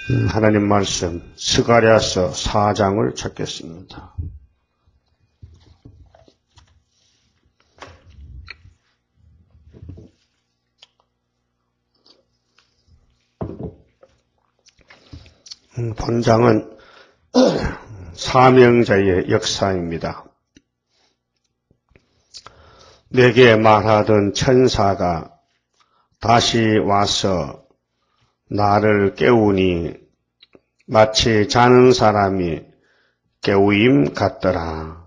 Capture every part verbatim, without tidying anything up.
하나님 말씀 스가랴서 사 장을 찾겠습니다. 본장은 사명자의 역사입니다. 내게 말하던 천사가 다시 와서 나를 깨우니 마치 자는 사람이 깨우임 같더라.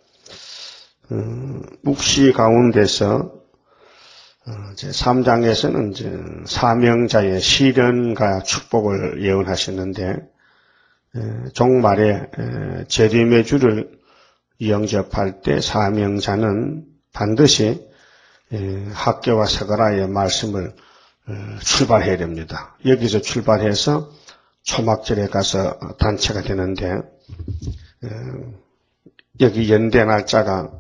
음, 묵시 가운데서 제삼 장에서는 이제 사명자의 시련과 축복을 예언하셨는데 종말에 재림의 주를 영접할 때 사명자는 반드시 학교와 서가라의 말씀을 출발해야 됩니다. 여기서 출발해서 초막절에 가서 단체가 되는데 여기 연대 날짜가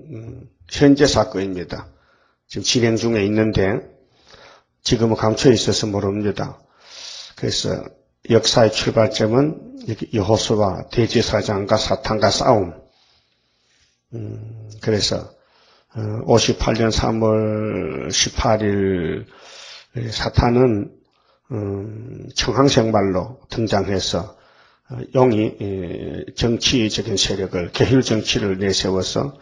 현재 사건입니다. 지금 진행 중에 있는데 지금은 감춰 있어서 모릅니다. 그래서 역사의 출발점은 여호수아 대제사장과 사탄과 싸움. 음, 그래서 오십팔 년 삼월 십팔일 사탄은 음, 청항생발로 등장해서 용이 정치적인 세력을 계율 정치를 내세워서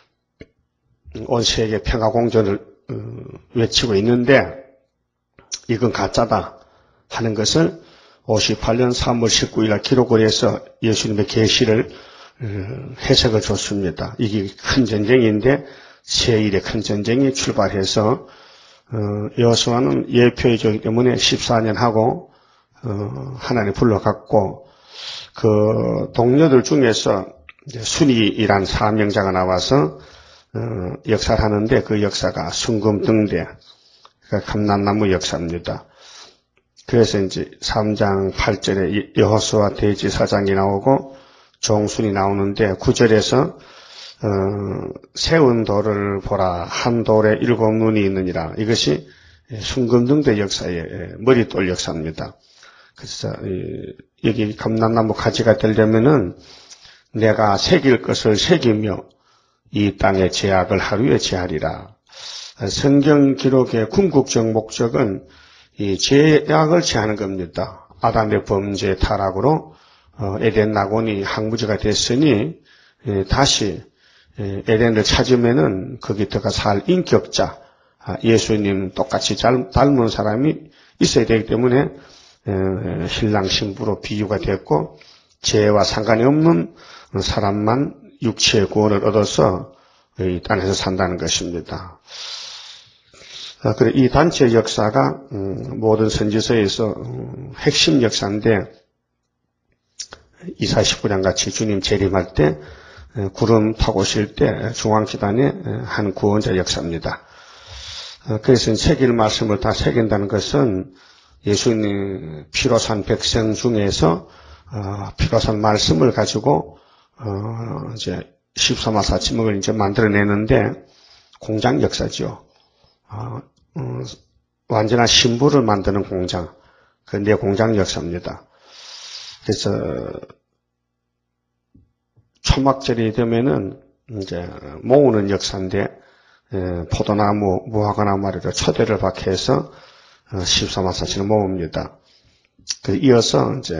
온 세계 평화공존을 외치고 있는데 이건 가짜다 하는 것을 오십팔 년 삼월 십구일 기록을 해서 예수님의 계시를 해석을 줬습니다. 이게 큰 전쟁인데 세일의 큰 전쟁이 출발해서 여호수아는 예표이기 때문에 십사 년 하고 하나님 불러갔고 그 동료들 중에서 순이란 사명자가 나와서 어, 역사를 하는데 그 역사가 순금등대, 그러니까 감람나무 역사입니다. 그래서 이제 삼 장 팔 절에 여호수아 대제사장이 나오고 종순이 나오는데 구 절에서 어, 세운 돌을 보라 한 돌에 일곱 눈이 있느니라. 이것이 순금등대 역사의 머릿돌 역사입니다. 그래서 이, 여기 감람나무 가지가 되려면은 내가 새길 것을 새기며 이 땅의 제약을 하루에 제하리라. 성경 기록의 궁극적 목적은 이 제약을 제하는 겁니다. 아담의 범죄 타락으로 에덴 낙원이 항무지가 됐으니 다시 에덴을 찾으면은 거기 들어가 살 인격자, 예수님 똑같이 닮은 사람이 있어야 되기 때문에 신랑 신부로 비유가 됐고 죄와 상관이 없는 사람만 육체의 구원을 얻어서 이 땅에서 산다는 것입니다. 그래 이 단체 역사가 모든 선지서에서 핵심 역사인데 이사십구 장 같이 주님 재림할 때 구름 타고 오실 때 중앙지단의 한 구원자 역사입니다. 그래서 새길 말씀을 다 새긴다는 것은 예수님 피로 산 백성 중에서 피로 산 말씀을 가지고 어, 이제 십사마사 지목을 이제 만들어내는데 공장 역사죠. 어, 어, 완전한 신부를 만드는 공장. 그 내 공장 역사입니다. 그래서 초막절이 되면은 이제 모으는 역사인데 에, 포도나무, 무화과나무 말이죠. 초대를 박해서 어, 십사마사치를 모읍니다. 그 이어서 이제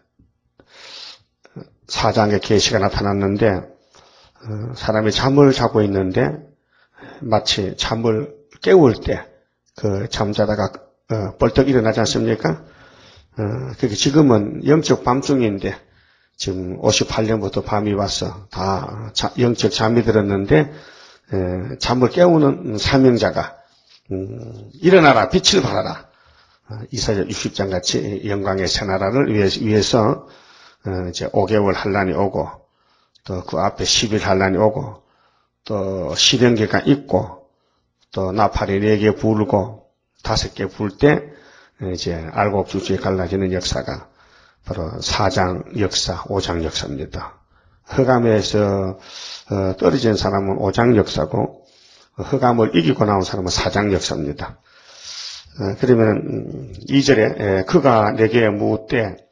사장의 계시가 나타났는데 어, 사람이 잠을 자고 있는데 마치 잠을 깨울 때 그 잠자다가 어, 벌떡 일어나지 않습니까? 어, 그게 지금은 영적 밤중인데 지금 오십팔 년부터 밤이 와서 다 자, 영적 잠이 들었는데 에, 잠을 깨우는 사명자가 음, 일어나라 빛을 발하라 어, 이사야 육십 장 같이 영광의 새 나라를 위해, 위해서 어, 이제 오 개월 환란이 오고, 또 그 앞에 십 일 환란이 오고, 또 시련기가 있고, 또 나팔이 네 개 불고, 다섯 개 불 때, 이제 알곡주주에 갈라지는 역사가 바로 사 장 역사, 오 장 역사입니다. 흑암에서 어, 떨어진 사람은 오 장 역사고, 흑암을 이기고 나온 사람은 사 장 역사입니다. 어, 그러면 이 절에 그가 내게 묻되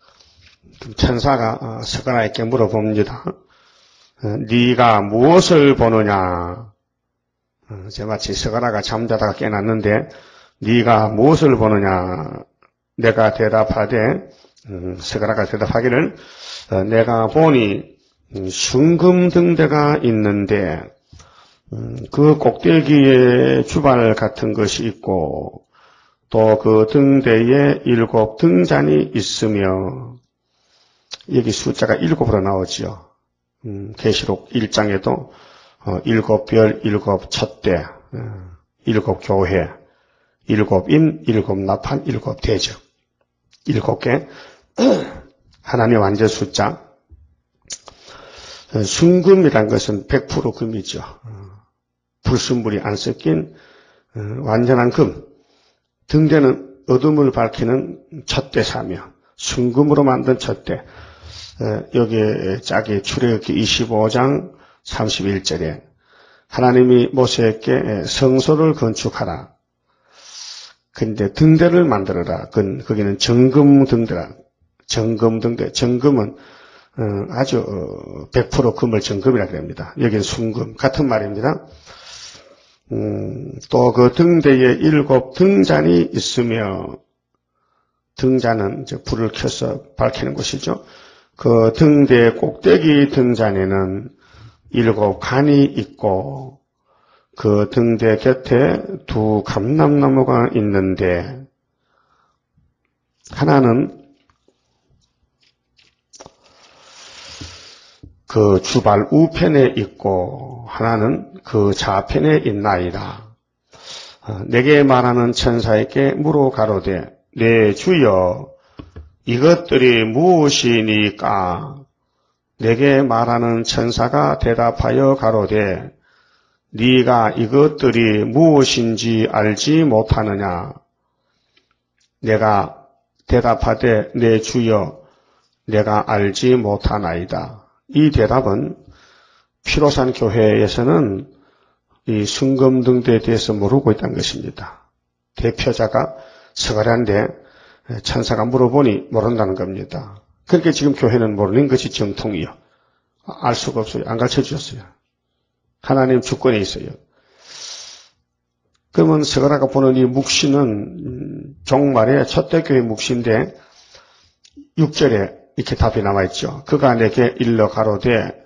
천사가 스가랴에게 물어봅니다. 네가 무엇을 보느냐? 제 마치 스가랴가 잠자다가 깨났는데 네가 무엇을 보느냐? 내가 대답하되 스가랴가 대답하기를 내가 보니 순금등대가 있는데 그 꼭대기에 주발 같은 것이 있고 또 그 등대에 일곱 등잔이 있으며 여기 숫자가 일곱으로 나오지요. 음, 계시록 일 장에도 어, 일곱 별, 일곱 촛대, 어, 일곱 교회, 일곱 인, 일곱 나팔, 일곱 대적. 일곱 개 하나님의 완전 숫자. 어, 순금이란 것은 백 퍼센트 금이죠. 어, 불순물이 안 섞인 어, 완전한 금. 등대는 어둠을 밝히는 촛대사며 순금으로 만든 촛대. 여기에 짝이 출애굽기 이십오 장 삼십일 절에 하나님이 모세에게 성소를 건축하라. 근데 등대를 만들어라. 그, 거기는 정금 등대라. 정금 등대. 정금은 아주 백 퍼센트 금을 정금이라 그럽니다. 여기는 순금. 같은 말입니다. 음, 또 그 등대에 일곱 등잔이 있으며 등잔은 이제 불을 켜서 밝히는 것이죠. 그 등대 꼭대기 등잔에는 일곱 간이 있고 그 등대 곁에 두 감람나무가 있는데 하나는 그 주발 우편에 있고 하나는 그 좌편에 있나이다. 내게 말하는 천사에게 물어 가로되 내 주여 이것들이 무엇이니까? 내게 말하는 천사가 대답하여 가로되 네가 이것들이 무엇인지 알지 못하느냐? 내가 대답하되 내 주여 내가 알지 못하나이다. 이 대답은 피로산 교회에서는 이 순금등대에 대해서 모르고 있다는 것입니다. 대표자가 스가랴인데 천사가 물어보니 모른다는 겁니다. 그렇게 지금 교회는 모르는 것이 정통이요. 알 수가 없어요. 안 가르쳐 주셨어요. 하나님 주권에 있어요. 그러면 스가랴가 보는 이 묵시는 종말의 첫대교회 묵시인데 육 절에 이렇게 답이 남아있죠. 그가 내게 일러 가로되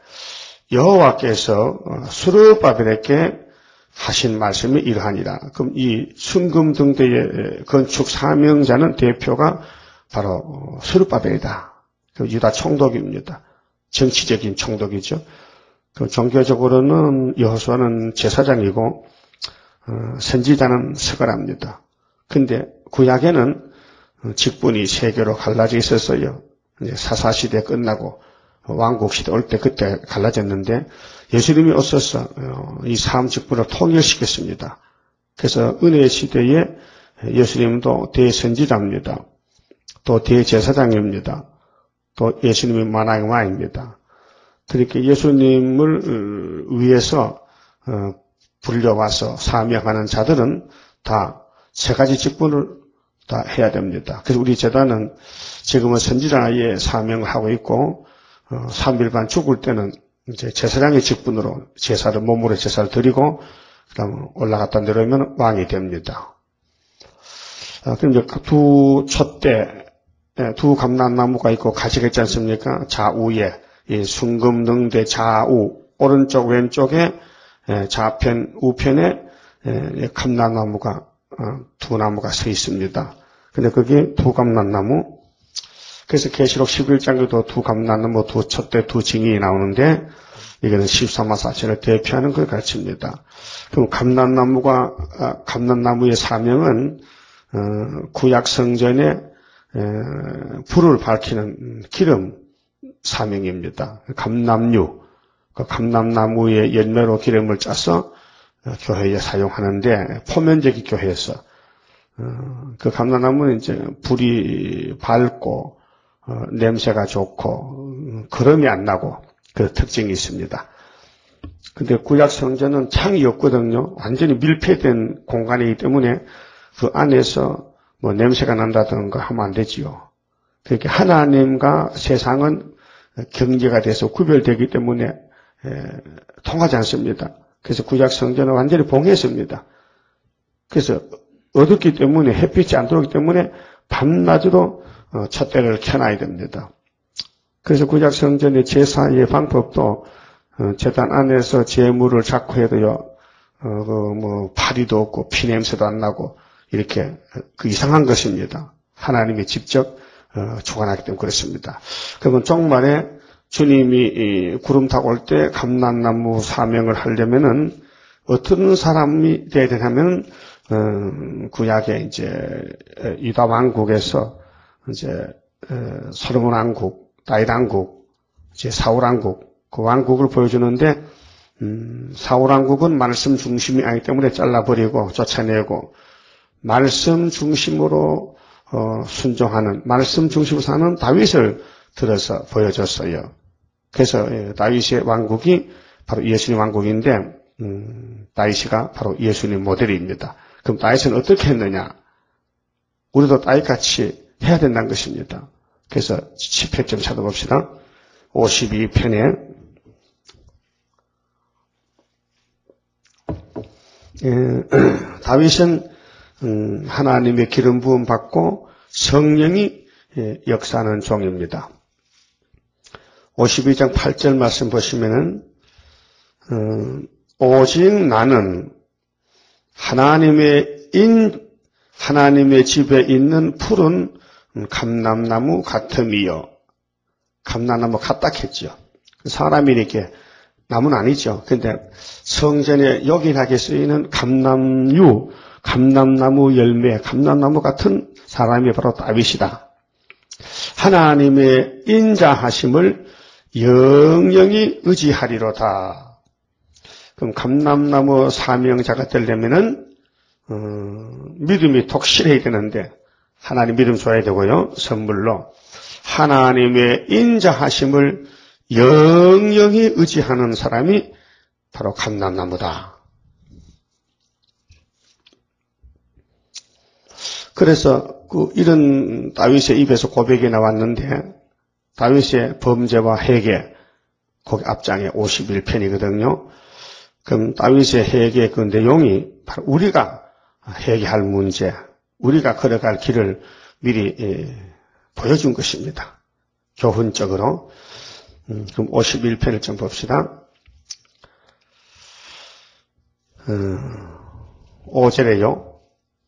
여호와께서 스룹바벨에게 하신 말씀이 이러하니라. 그럼 이 순금등대의 건축 사명자는 대표가 바로 스룹바벨이다. 유다 총독입니다. 정치적인 총독이죠. 그 종교적으로는 여호수아는 제사장이고 어, 선지자는 스가랴입니다. 근데 구약에는 직분이 세 개로 갈라져 있었어요. 이제 사사시대 끝나고 왕국시대 올 때 그때 갈라졌는데 예수님이 오셔서 이 사람 직분을 통일시켰습니다. 그래서 은혜의 시대에 예수님도 대선지자입니다. 또 대제사장입니다. 또 예수님이 만왕왕입니다. 그렇게 예수님을 위해서 불려와서 사명하는 자들은 다 세 가지 직분을 다 해야 됩니다. 그래서 우리 제단은 지금은 선지자의 사명을 하고 있고 어, 삼 일 반 죽을 때는 이제 제사장의 직분으로 제사를 몸으로 제사를 드리고 그다음 올라갔다 내려오면 왕이 됩니다. 아, 그럼 이제 두 촛대, 두 감람나무가 있고 가지가 있지 않습니까? 좌우에 이 순금등대 좌우 오른쪽 왼쪽에 좌편 우편에 감람나무가 두 나무가 서 있습니다. 근데 그게 두 감람나무. 그래서 계시록 십일 장에도 두 감람나무, 두 촛대, 두 징이 나오는데 이거는 십삼 사천을 대표하는 걸 가르칩니다. 그럼 감람나무가 감람나무의 사명은 구약 성전에 불을 밝히는 기름 사명입니다. 감람유, 그 감람나무의 열매로 기름을 짜서 교회에 사용하는데 포면적인 교회에서 그 감람나무는 이제 불이 밝고 어, 냄새가 좋고 거름이 안 나고 그 특징이 있습니다. 근데 구약 성전은 창이 없거든요. 완전히 밀폐된 공간이기 때문에 그 안에서 뭐 냄새가 난다든가 하면 안 되지요. 그렇게 하나님과 세상은 경계가 돼서 구별되기 때문에 통하지 않습니다. 그래서 구약 성전은 완전히 봉했습니다. 그래서 어둡기 때문에 햇빛이 안 들어오기 때문에 밤낮으로 촛대를 켜놔야 됩니다. 그래서 구약 성전의 제사의 방법도 제단 안에서 제물을 잡고 해도요, 어, 그 뭐 파리도 없고 피 냄새도 안 나고 이렇게 그 이상한 것입니다. 하나님이 직접 어, 주관하기 때문에 그렇습니다. 그러면 종말에 주님이 구름 타고 올 때 감람나무 사명을 하려면은 어떤 사람이 되어야 되냐면 어, 구약에 이제 유다 왕국에서 이제 어, 솔로몬 왕국, 다윗 왕국, 이제 사울 왕국 그 왕국을 보여주는데 음, 사울 왕국은 말씀 중심이 아니기 때문에 잘라버리고 쫓아내고 말씀 중심으로 어, 순종하는 말씀 중심으로 사는 다윗을 들어서 보여줬어요. 그래서 예, 다윗의 왕국이 바로 예수님 왕국인데 음, 다윗이가 바로 예수님 모델입니다. 그럼 다윗은 어떻게 했느냐? 우리도 다윗같이 해야 된다는 것입니다. 그래서 십 회 좀 찾아봅시다. 오십이 편에 예, 다윗은 음, 하나님의 기름 부음 받고 성령이 예, 역사하는 종입니다. 오십이 장 팔 절 말씀 보시면은 음, 오직 나는 하나님의 인 하나님의 집에 있는 푸른 감람나무 같음이요. 감람나무 같다 했죠. 사람이 이렇게 나무는 아니죠. 그런데 성전에 요긴하게 쓰이는 감람유, 감람나무 열매, 감람나무 같은 사람이 바로 다윗이다. 하나님의 인자하심을 영영히 의지하리로다. 그럼 감람나무 사명자가 되려면은 어, 믿음이 독실해야 되는데 하나님 믿음 줘야 되고요. 선물로 하나님의 인자하심을 영영히 의지하는 사람이 바로 감람나무다. 그래서 그 이런 다윗의 입에서 고백이 나왔는데 다윗의 범죄와 회개 거기 앞장에 오십일 편이거든요. 그럼 다윗의 회개의 그 내용이 바로 우리가 회개할 문제, 우리가 걸어갈 길을 미리 예, 보여준 것입니다. 교훈적으로. 음, 그럼 오십일 편을 좀 봅시다. 음, 오 절에요.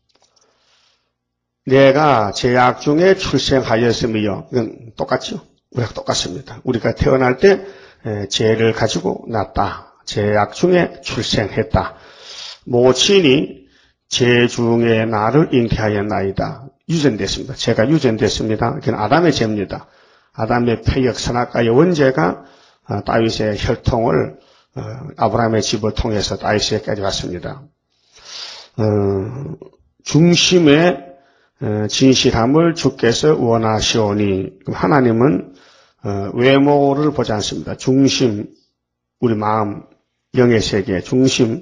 내가 제약 중에 출생하였음이요. 이건 똑같죠? 우리가 똑같습니다. 우리가 태어날 때 죄를 가지고 났다. 제약 중에 출생했다. 모친이 죄 중에 나를 잉태하였나이다. 유전됐습니다. 죄가 유전됐습니다. 그건 아담의 죄입니다. 아담의 폐역 선악과의 원죄가 다윗의 혈통을 아브라함의 집을 통해서 다윗에게까지 왔습니다. 중심의 진실함을 주께서 원하시오니 하나님은 외모를 보지 않습니다. 중심, 우리 마음, 영의 세계, 중심,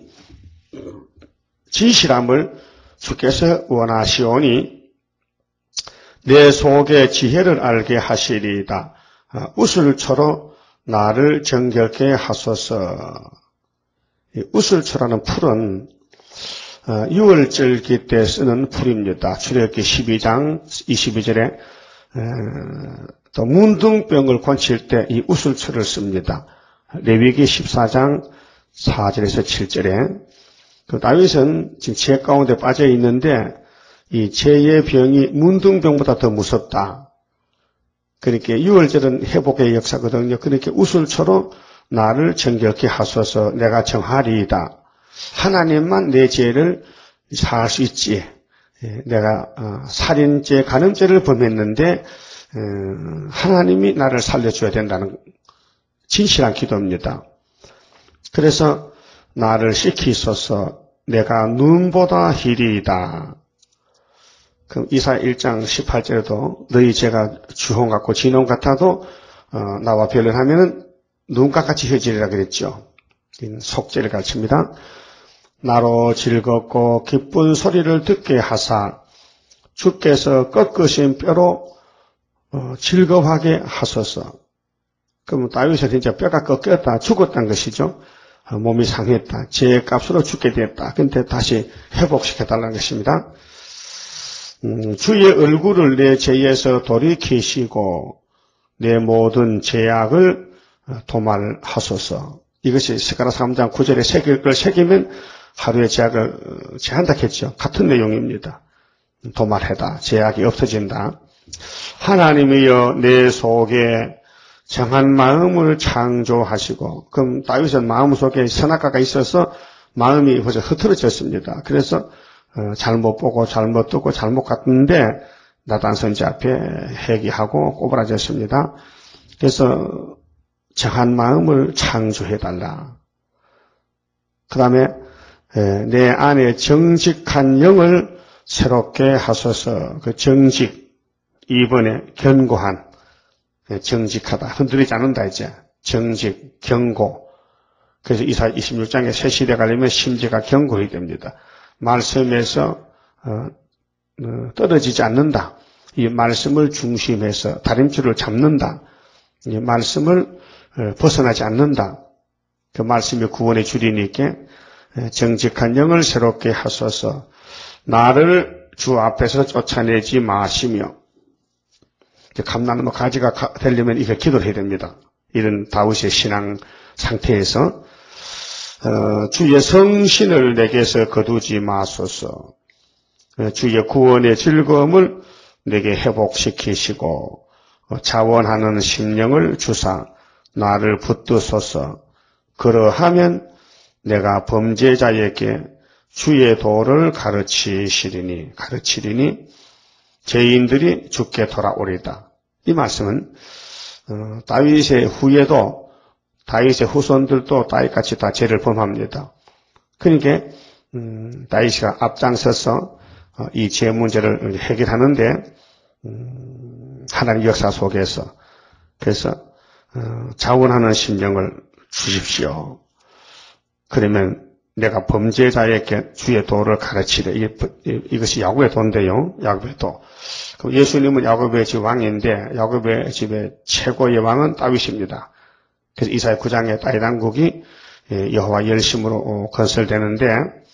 진실함을 주께서 원하시오니 내 속의 지혜를 알게 하시리이다. 우슬초로 나를 정결케 하소서. 우슬초라는 풀은 유월절기 때 쓰는 풀입니다. 출애굽기 십이 장 이십이 절에 또 문둥병을 고칠 때 이 우슬초를 씁니다. 레위기 십사 장 사 절에서 칠 절에 그 다윗은 지금 죄 가운데 빠져 있는데 이 죄의 병이 문둥병보다 더 무섭다. 그러니까 유월절은 회복의 역사거든요. 그러니까 우슬초로 나를 정결케 하소서. 내가 정하리이다. 하나님만 내 죄를 사할 수 있지. 내가 살인죄, 간음죄를 범했는데 하나님이 나를 살려줘야 된다는 진실한 기도입니다. 그래서 나를 씻기소서. 내가 눈보다 희리이다. 그럼 이사 일 장 십팔 절에도 너희 죄가 주홍 같고 진홍 같아도 어, 나와 변론하면은 눈과 같이 혀지리라 그랬죠. 속죄를 가르칩니다. 나로 즐겁고 기쁜 소리를 듣게 하사 주께서 꺾으신 뼈로 어, 즐거워하게 하소서. 그럼 다윗은 진짜 뼈가 꺾였다, 죽었다는 것이죠. 어, 몸이 상했다, 죄의 값으로 죽게 되었다. 근데 다시 회복시켜달라는 것입니다. 음, 주의 얼굴을 내 죄에서 돌이키시고 내 모든 죄악을 도말하소서. 이것이 스가랴 삼 장 구 절에 새길 걸 새기면 하루의 죄악을 제한다 했죠. 같은 내용입니다. 도말해다. 죄악이 없어진다. 하나님이여 내 속에 정한 마음을 창조하시고, 그럼 다윗은 마음속에 선악과가 있어서 마음이 벌써 흐트러졌습니다. 그래서 잘못 보고 잘못 듣고 잘못 갔는데 나단 선지 앞에 회개하고 꼬부라졌습니다. 그래서 정한 마음을 창조해달라. 그 다음에 내 안에 정직한 영을 새롭게 하소서. 그 정직, 이번에 견고한, 정직하다, 흔들리지 않는다 이제. 정직, 견고. 그래서 이사야 이십육 장에 새 시대 가려면 심지가 견고해야 됩니다. 말씀에서 어, 어, 떨어지지 않는다. 이 말씀을 중심해서 다림줄을 잡는다. 이 말씀을 어, 벗어나지 않는다. 그 말씀이 구원의 줄이니까 정직한 영을 새롭게 하소서. 나를 주 앞에서 쫓아내지 마시며. 감나무 가지가 되려면 이거 기도를 해야 됩니다. 이런 다윗의 신앙 상태에서 어, 주의 성신을 내게서 거두지 마소서. 어, 주의 구원의 즐거움을 내게 회복시키시고 어, 자원하는 심령을 주사 나를 붙드소서. 그러하면 내가 범죄자에게 주의 도를 가르치시리니 가르치리니 죄인들이 죽게 돌아오리다. 이 말씀은 어, 다윗의 후예도 다윗의 후손들도 다윗같이 다 죄를 범합니다. 그러니까 음, 다윗이 앞장서서 어, 이 죄 문제를 해결하는데 음, 하나님의 역사 속에서 그래서 어, 자원하는 심령을 주십시오. 그러면 내가 범죄자에게 주의 도를 가르치래. 이게, 이것이 야곱의 도인데요. 야곱의 도. 예수님은 야곱의 집 왕인데 야곱의 집의 최고의 왕은 다윗입니다. 그래서 이사야 구 장에 다윗 왕국이 여호와 열심으로 건설되는데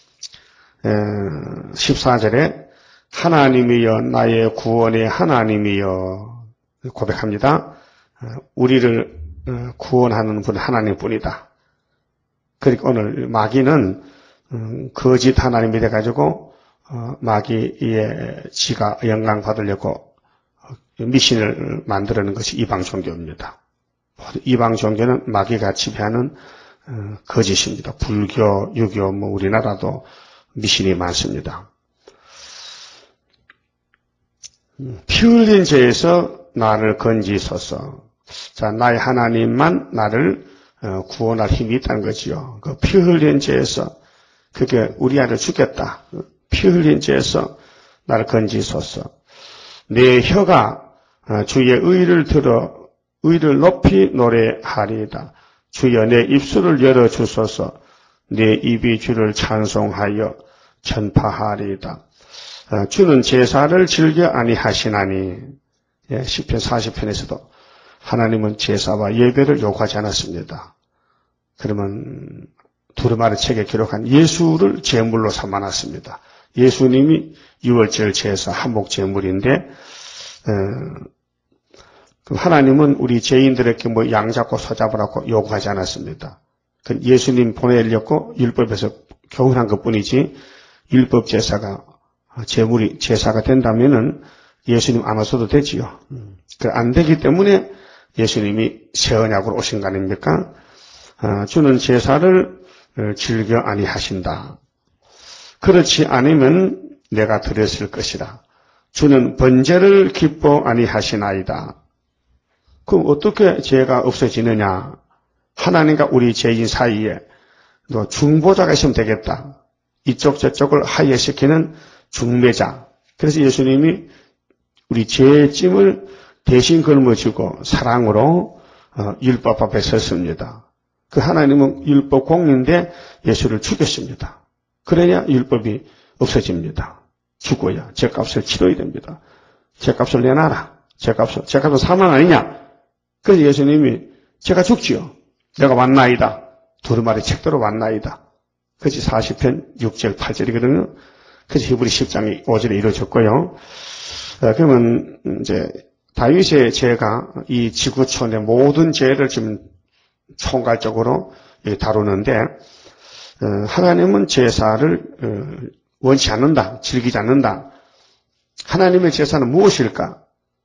십사 절에 하나님이여 나의 구원의 하나님이여 고백합니다. 우리를 구원하는 분 하나님뿐이다. 그러니까 오늘 마귀는 거짓 하나님이 돼가지고 마귀의 지가 영광 받으려고 미신을 만들어낸 것이 이방 종교입니다. 이방 종교는 마귀가 지배하는 거짓입니다. 불교, 유교, 뭐 우리나라도 미신이 많습니다. 피 흘린 죄에서 나를 건지소서. 자, 나의 하나님만 나를 구원할 힘이 있다는 거지요. 그 피 흘린 죄에서 그게 우리 아들 죽겠다. 피 흘린 죄에서 나를 건지소서. 내 혀가 주의 의를 들어 의를 높이 노래하리이다. 주여 내 입술을 열어주소서. 내 입이 주를 찬송하여 전파하리이다. 주는 제사를 즐겨 아니하시나니. 예, 시편 사십 편에서도 하나님은 제사와 예배를 요구하지 않았습니다. 그러면 두루마리 책에 기록한 예수를 제물로 삼아놨습니다. 예수님이 유월절 제사 한목 제물인데 하나님은 우리 죄인들에게 뭐 양 잡고 소 잡으라고 요구하지 않았습니다. 예수님 보내려고 율법에서 교훈한 것뿐이지 율법 제사가 제물이 제사가 된다면은 예수님 안 오셔도 되지요. 안 되기 때문에 예수님이 새 언약으로 오신 거 아닙니까? 주는 제사를 즐겨 아니하신다. 그렇지 않으면 내가 드렸을 것이라. 주는 번제를 기뻐 아니하시나이다. 그럼 어떻게 죄가 없어지느냐? 하나님과 우리 죄인 사이에 너 중보자가 있으면 되겠다. 이쪽 저쪽을 하야시키는 중매자. 그래서 예수님이 우리 죄의 짐을 대신 걸머지고 사랑으로 어, 율법 앞에 섰습니다. 그 하나님은 율법 공인데 예수를 죽였습니다. 그래야 율법이 없어집니다. 죽어야 죄값을 치러야 됩니다. 죄값을 내놔라. 죄값은, 죄값은 사망 아니냐? 그래서 예수님이 제가 죽지요. 내가 왔나이다. 두루마리 책대로 왔나이다. 그것이 사십 편 육 절 팔 절이거든요. 그래서 히브리 십 장 오 절에 이루어졌고요. 그러면 이제 다윗의 죄가 이 지구촌의 모든 죄를 지금 총괄적으로 다루는데, 하나님은 제사를 원치 않는다, 즐기지 않는다. 하나님의 제사는 무엇일까?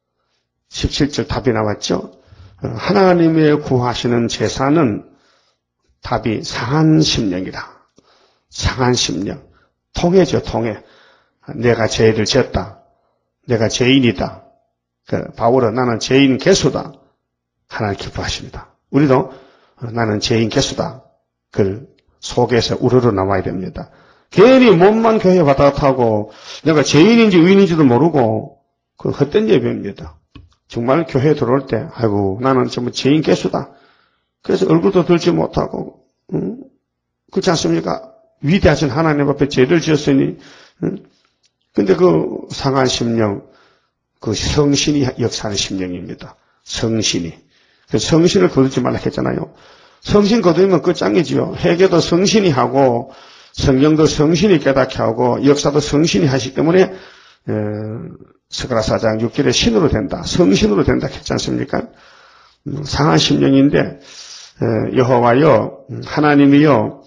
십칠 절 답이 나왔죠. 하나님의 구하시는 제사는 답이 상한 심령이다. 상한 심령. 통해죠, 통해. 내가 죄를 지었다. 내가 죄인이다. 그 바울은 나는 죄인 개수다. 하나님 기뻐하십니다. 우리도 나는 죄인 개수다. 그 속에서 우러러 나와야 됩니다. 괜히 몸만 교회 왔다 갔다 하고 내가 죄인인지 의인인지도 모르고 그 헛된 예배입니다. 정말 교회에 들어올 때 아이고 나는 정말 죄인 개수다. 그래서 얼굴도 들지 못하고 응? 그렇지 않습니까? 위대하신 하나님 앞에 죄를 지었으니 응? 근데 그 상한 심령 그 성신이 역사하는 심령입니다. 성신이. 그래서 성신을 거두지 말라 했잖아요. 성신 거두면 끝장이지요. 회개도 성신이 하고 성경도 성신이 깨닫게 하고 역사도 성신이 하시기 때문에 에, 스가랴 사 장 육 절에 신으로 된다. 성신으로 된다 했지 않습니까? 음, 상한 심령인데 에, 여호와여 하나님이여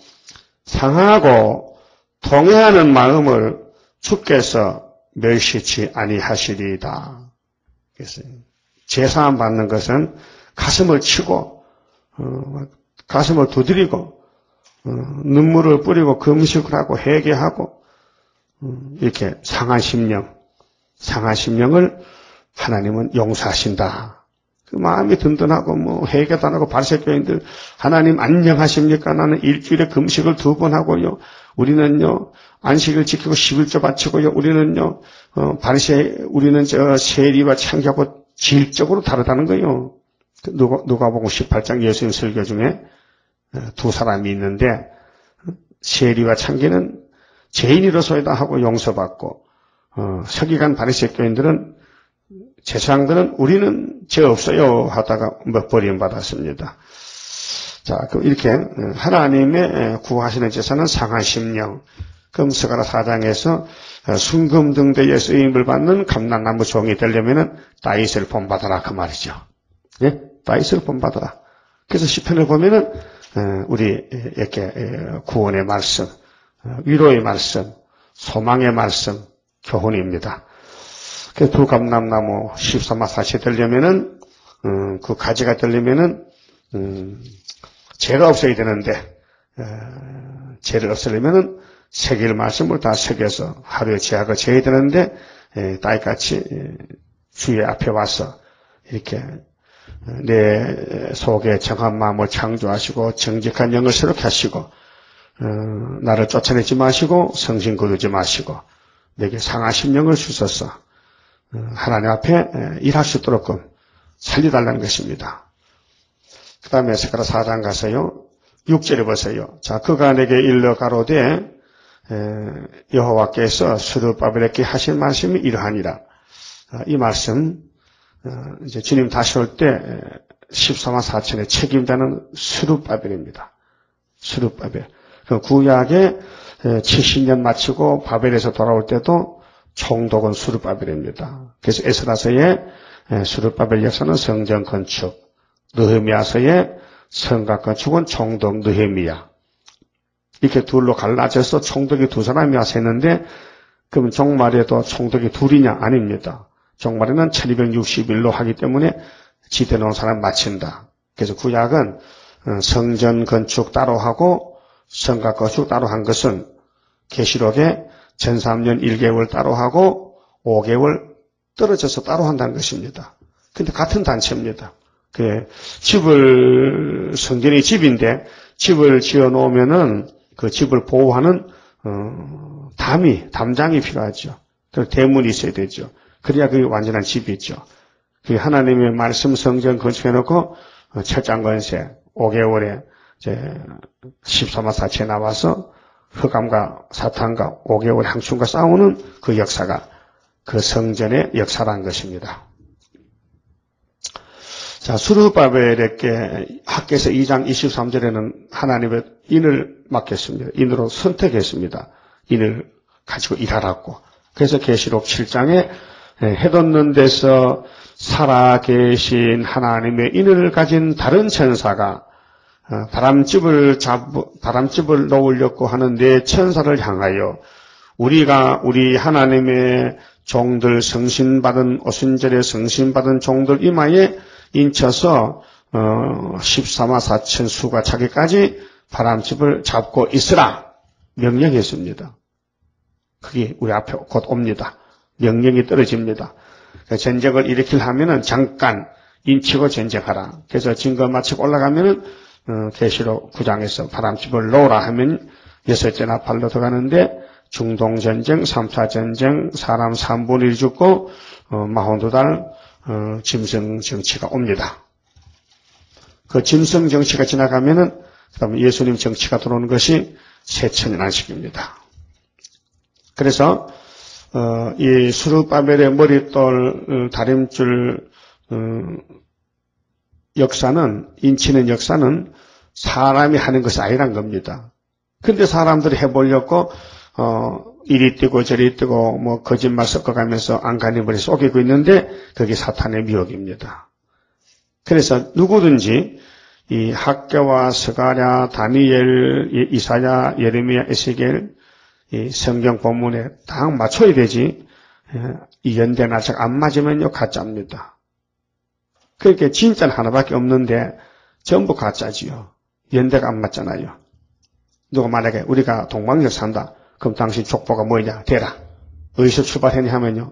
상하고 통회하는 마음을 주께서 멸시치 아니하시리이다. 그래서 제사함 받는 것은 가슴을 치고 어, 가슴을 두드리고 어, 눈물을 뿌리고 금식을 하고 회개하고 어, 이렇게 상한 심령, 상한 심령을 하나님은 용서하신다. 그 마음이 든든하고 뭐 회개도 안 하고 바리새교인들 하나님 안녕하십니까? 나는 일주일에 금식을 두 번 하고요. 우리는요 안식을 지키고 십일조 바치고요. 우리는요 어, 바리새 우리는 저 세리와 창기하고 질적으로 다르다는 거예요. 누가 누가복음 십팔 장 예수님 설교 중에 두 사람이 있는데 세리와 창기는 죄인으로서이다 하고 용서받고 어, 서기관 바리새교인들은 제사장들은 우리는 죄 없어요 하다가 버림받았습니다. 자, 그럼 이렇게 하나님의 구하시는 제사는 상한 심령. 그럼 스가랴 사 장에서 순금등대에 쓰임을 받는 감람나무 종이 되려면은 다윗을 본받아라 그 말이죠. 예, 다윗을 본받아라. 그래서 시편을 보면은 우리 이렇게 구원의 말씀, 위로의 말씀, 소망의 말씀, 교훈입니다. 그 두 감람나무 십삼 마 사시 되려면은 음, 그 가지가 되려면은 음, 죄가 없어야 되는데 에, 죄를 없애려면은 새길 말씀을 다 새겨서 하루에 죄악을 져야 되는데 다윗같이 주의 앞에 와서 이렇게 내 속에 정한 마음을 창조하시고 정직한 영을 새롭게 하시고 어, 나를 쫓아내지 마시고 성신 거두지 마시고 내게 상한 심령을 주셔서 어, 하나님 앞에 일할 수 있도록 살려달라는 것입니다. 그 다음에 스가랴 사 장 가서요 육 절에 보세요. 자, 그가 내게 일러 가로되 여호와께서 스룹바벨에게 하실 말씀이 이러하니라. 이 말씀 이제 주님 다시 올 때 십삼 만 사천의 책임자는 스룹바벨입니다. 스룹바벨. 그 구약에 칠십 년 마치고 바벨에서 돌아올 때도 총독은 스룹바벨입니다. 그래서 에스라서의 스룹바벨 역사는 성전 건축, 느헤미야서의 성곽 건축은 총독 느헤미야. 이렇게 둘로 갈라져서 총독이 두 사람이 와서 했는데 그럼 종말에도 총독이 둘이냐? 아닙니다. 종말에는 천이백육십 일로 하기 때문에 지대 놓은 사람 마친다. 그래서 구약은 성전 건축 따로 하고 성곽 건축 따로 한 것은 계시록에 전삼 년 일 개월 따로 하고 오 개월 떨어져서 따로 한다는 것입니다. 근데 같은 단체입니다. 그 집을 성전이 집인데 집을 지어 놓으면은 그 집을 보호하는 어, 담이 담장이 필요하죠. 그 대문이 있어야 되죠. 그래야 그게 완전한 집이죠. 그 하나님의 말씀 성전 건축해 놓고 어, 철장 건세 오 개월에 이제 십삼 만 사천에 나와서 흑암과 사탄과 오 개월 항충과 싸우는 그 역사가 그 성전의 역사라는 것입니다. 자, 스룹바벨에게 학개서 이 장 이십삼 절에는 하나님의 인을 맡겼습니다. 인으로 선택했습니다. 인을 가지고 일하라고. 그래서 계시록 칠 장에 해돋는 데서 살아계신 하나님의 인을 가진 다른 천사가 다람쥐를 잡, 다람쥐를 놓으려고 하는 네 천사를 향하여 우리가 우리 하나님의 종들 성신받은 오순절에 성신받은 종들 이마에 인쳐서 어, 십사만 사천 수가 차기까지 바람집을 잡고 있으라 명령했습니다. 그게 우리 앞에 곧 옵니다. 명령이 떨어집니다. 전쟁을 일으키려 하면은 잠깐 인치고 전쟁하라. 그래서 증거 마치고 올라가면은 어, 계시록 구 장에서 바람집을 놓으라 하면 여섯째 나팔로 들어가는데 중동전쟁, 삼 차 전쟁, 사람 삼분의 일 죽고 어, 마흔두 달 어, 짐승 정치가 옵니다. 그 짐승 정치가 지나가면은 그다음에 예수님 정치가 들어오는 것이 세천년 안식입니다. 그래서 어, 이 스룹바벨의 머릿돌, 다림줄 어, 역사는 인치는 역사는 사람이 하는 것이 아니란 겁니다. 근데 사람들이 해보려고 어, 이리 뛰고 저리 뛰고 뭐 거짓말 섞어가면서 안간힘을 속이고 있는데 그게 사탄의 미혹입니다. 그래서 누구든지 이 학개와 스가랴, 다니엘, 이사야, 예레미야, 에스겔 이 성경 본문에 딱 맞춰야 되지 이 연대 날짜가 안 맞으면요 가짜입니다. 그렇게 진짜는 하나밖에 없는데 전부 가짜지요. 연대가 안 맞잖아요. 누가 만약에 우리가 동방역 산다. 그럼 당신 족보가 뭐냐? 대라. 어디서 출발했냐 하면요.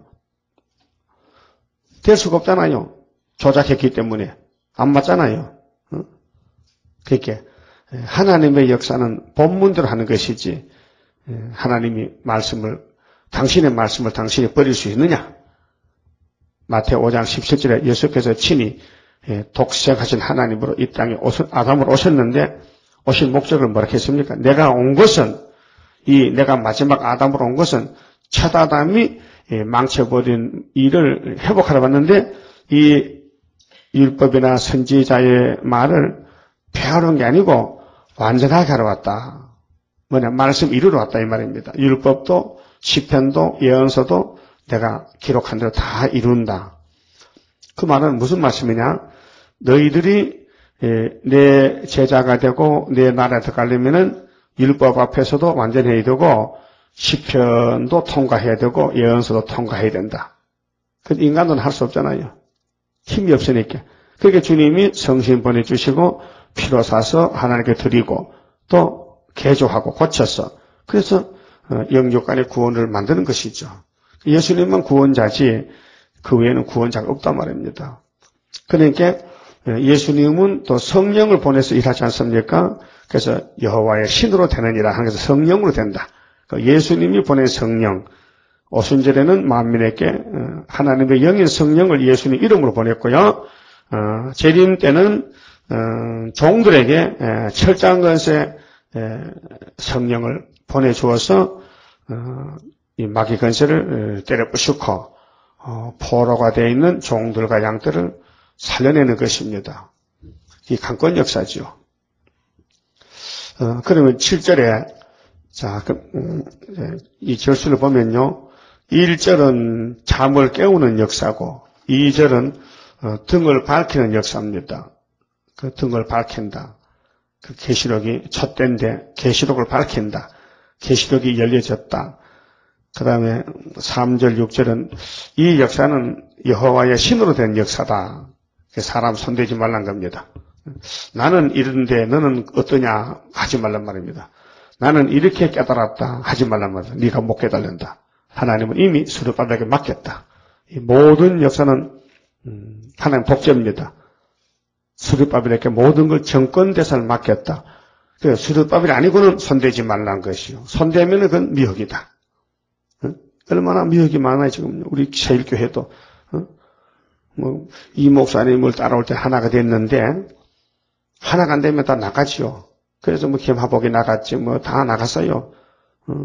될 수가 없잖아요. 조작했기 때문에. 안 맞잖아요. 어? 그렇게 하나님의 역사는 본문대로 하는 것이지 하나님이 말씀을 당신의 말씀을 당신이 버릴 수 있느냐? 마태오 오 장 십칠 절에 예수께서 친히 독생하신 하나님으로 이 땅에 오신, 아담으로 오셨는데 오신 목적을 뭐라 했습니까? 내가 온 것은 이 내가 마지막 아담으로 온 것은 첫 아담이 망쳐버린 일을 회복하러 왔는데 이 율법이나 선지자의 말을 폐하는 게 아니고 완전하게 하러 왔다. 뭐냐 말씀 이루러 왔다 이 말입니다. 율법도 시편도 예언서도 내가 기록한 대로 다 이룬다. 그 말은 무슨 말씀이냐? 너희들이 내 제자가 되고 내 나라에 들어가려면은 율법 앞에서도 완전해야 되고 시편도 통과해야 되고 예언서도 통과해야 된다. 근데 인간은 할 수 없잖아요. 힘이 없으니까. 그러니까 주님이 성신 보내주시고 피로 사서 하나님께 드리고 또 개조하고 고쳐서 그래서 영육간의 구원을 만드는 것이죠. 예수님은 구원자지 그 외에는 구원자가 없단 말입니다. 그러니까 예수님은 또 성령을 보내서 일하지 않습니까? 그래서 여호와의 신으로 되느니라 하는 것은 성령으로 된다. 예수님이 보낸 성령, 오순절에는 만민에게 하나님의 영인 성령을 예수님 이름으로 보냈고요. 재림 때는 종들에게 철저한 것에 성령을 보내주어서 이 마귀 권세를 때려부수고 포로가 되어 있는 종들과 양들을 살려내는 것입니다. 이 강권 역사죠. 어, 그러면 칠 절에 자, 음, 이 절수를 보면요. 일 절은 잠을 깨우는 역사고 이 절은 어, 등을 밝히는 역사입니다. 그 등을 밝힌다. 그 계시록이 첫 때인데 계시록을 밝힌다. 계시록이 열려졌다. 그 다음에 삼 절, 육 절은 이 역사는 여호와의 신으로 된 역사다. 사람 손대지 말란 겁니다. 나는 이런데 너는 어떠냐 하지 말란 말입니다. 나는 이렇게 깨달았다 하지 말란 말이다. 네가 못 깨달는다. 하나님은 이미 스룹바벨에게 맡겼다. 이 모든 역사는 하나님 독재입니다. 스룹바벨에게 모든 걸 정권 대사를 맡겼다. 그래서 스룹바벨이 아니고는 손대지 말란 것이요. 손대면 그건 미혹이다. 얼마나 미혹이 많아요 지금 우리 세일교회도. 뭐 이 목사님을 따라올 때 하나가 됐는데 하나가 안 되면 다 나가지요. 그래서 뭐 겸하복이 나갔지 뭐 다 나갔어요. 어?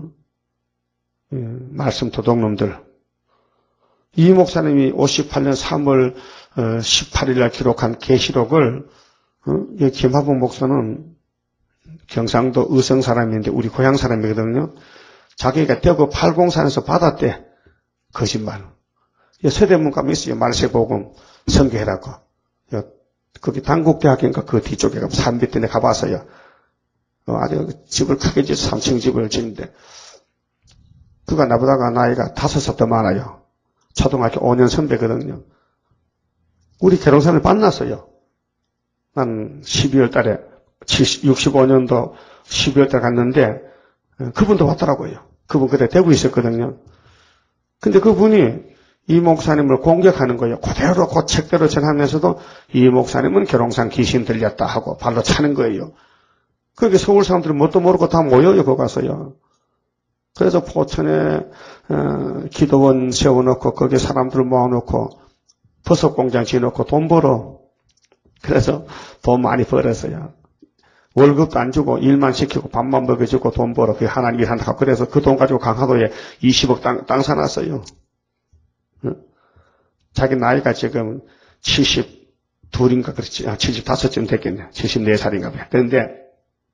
예, 말씀 도둑놈들. 이 목사님이 오십팔 년 삼월 십팔 일날 기록한 계시록을 어, 김하봉 목사는 경상도 의성 사람인데 우리 고향 사람이거든요. 자기가 대구 팔공산에서 받았대. 거짓말. 서대문 가면 있어요. 말세복음 선교해라고. 거기 단국대학인가 그 뒤쪽에 가면 산비대 내 가봤어요. 어, 아주 집을 크게 지어서 삼 층 집을 짓는데 그가 나보다가 나이가 다섯 살 더 많아요. 초등학교 오 년 선배거든요. 우리 계룡산을 만났어요. 난 십이월 달에 육십오 년도 십이월 달에 갔는데 그분도 왔더라고요. 그분 그때 대구에 있었거든요. 근데 그분이 이 목사님을 공격하는 거예요. 그대로 그 책대로 전하면서도 이 목사님은 계룡산 귀신 들렸다 하고 발로 차는 거예요. 그렇게 서울 사람들이 뭣도 모르고 다 모여요. 거기 가서요. 그래서 포천에 어, 기도원 세워놓고 거기에 사람들 모아놓고 버섯 공장 지어놓고 돈 벌어. 그래서 돈 많이 벌었어요. 월급도 안 주고 일만 시키고 밥만 먹여주고 돈 벌어. 그게 하나님 일한다고. 그래서 그 돈 가지고 강화도에 이십억 땅, 땅 사놨어요. 응? 자기 나이가 지금 칠십이인가 그렇지. 아, 칠십오쯤 됐겠네. 칠십사 살인가 봐요. 그런데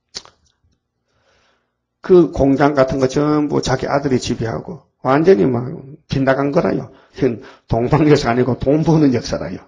그 공장 같은 거 전부 자기 아들이 지배하고 완전히 막 빗나간 거라요. 이건 동방역사 아니고 돈 버는 역사라요.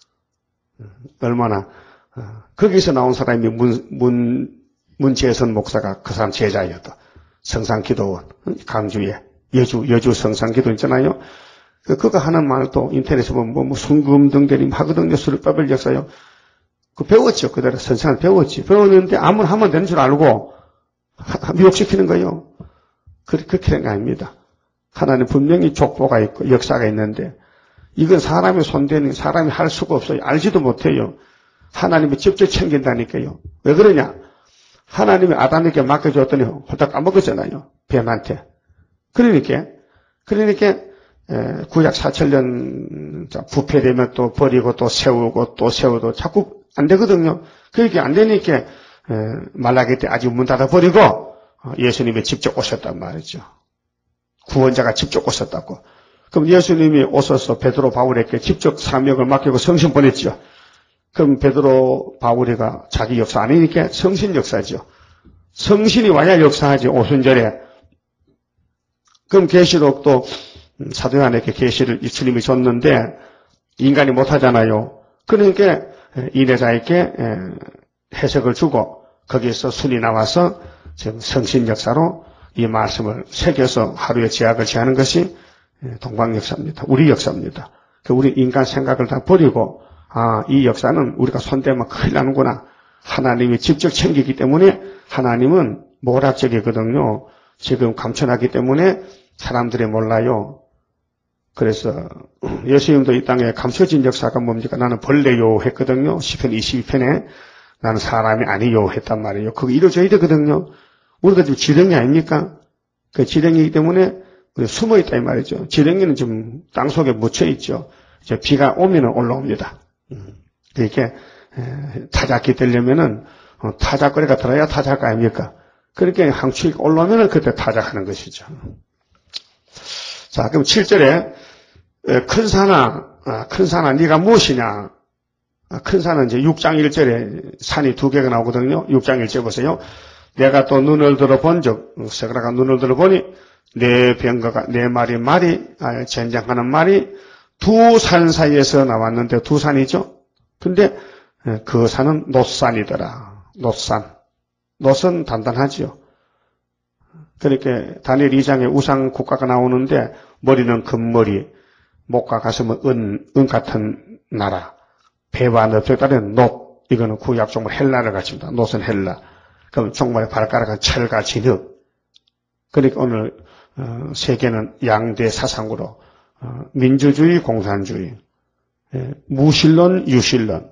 얼마나 어, 거기서 나온 사람이 문, 문, 문재선 목사가 그 사람 제자였다. 성산기도원 강주에 여주 여주 성산기도 있잖아요. 그 그가 하는 말도 인터넷에 보면 뭐, 뭐 순금 등대림 하거든요. 수르바벨 역사요. 그 배웠죠. 그대로 선생을 배웠지. 배웠는데 아무나 하면 되는 줄 알고 미혹시키는 거예요. 그렇게 된 거 아닙니다. 하나님 분명히 족보가 있고 역사가 있는데 이건 사람이 손대는 사람이 할 수가 없어요. 알지도 못해요. 하나님이 직접 챙긴다니까요. 왜 그러냐? 하나님이 아담에게 맡겨줬더니 홀딱 까먹었잖아요. 뱀한테. 그러니까 그러니까 구약 사천 년 부패되면 또 버리고 또 세우고 또 세우도 자꾸 안 되거든요. 그렇게 안 되니까 말라기 때 아직 문 닫아버리고 예수님이 직접 오셨단 말이죠. 구원자가 직접 오셨다고. 그럼 예수님이 오셔서 베드로 바울에게 직접 사명을 맡기고 성신 보냈죠. 그럼 베드로 바울이가 자기 역사 아니니까 성신 역사죠. 성신이 와야 역사하지. 오순절에. 그럼 계시록도 사도 요한에게 계시를 주님이 줬는데 인간이 못하잖아요. 그러니까 인내자에게 해석을 주고 거기에서 순이 나와서 지금 성신 역사로 이 말씀을 새겨서 하루에 제약을 제하는 것이 동방 역사입니다. 우리 역사입니다. 우리 인간 생각을 다 버리고 아, 이 역사는 우리가 손대면 큰일 나는구나. 하나님이 직접 챙기기 때문에 하나님은 모락적이거든요. 지금 감춰놨기 때문에 사람들이 몰라요. 그래서 예수님도 이 땅에 감춰진 역사가 뭡니까? 나는 벌레요 했거든요. 시편 이십이 편에 나는 사람이 아니요 했단 말이에요. 그거 이루어져야 되거든요. 우리가 지금 지렁이 아닙니까? 그 지렁이기 때문에 우리 숨어 있다 이 말이죠. 지렁이는 지금 땅 속에 묻혀 있죠. 이제 비가 오면은 올라옵니다. 그러니까 타작기 되려면은 타작거리가 들어야 타작 아닙니까? 그렇게 항추가 올라오면은 그때 타작하는 것이죠. 자, 그럼 칠 절에 큰 산아, 큰 산아, 네가 무엇이냐? 큰 산은 이제 육 장 일 절에 산이 두 개가 나오거든요. 육 장 일 절 보세요. 내가 또 눈을 들어 본 적, 세그라가 눈을 들어 보니 네 병거가 네 마리 말이 전쟁하는 말이 두 산 사이에서 나왔는데 두 산이죠. 근데 그 산은 놋산이더라. 놋산. 놋은 단단하지요. 그러니까 다니엘 이 장에 우상 국가가 나오는데 머리는 금머리, 목과 가슴은 은, 은 같은 나라. 배와 늪에 따른 놋. 이거는 구약 종말 헬라를 가집니다. 놋은 헬라. 그럼 종말의 발가락은 철과 진흙. 그러니까 오늘 어, 세계는 양대 사상으로 어, 민주주의, 공산주의, 예, 무신론, 유신론,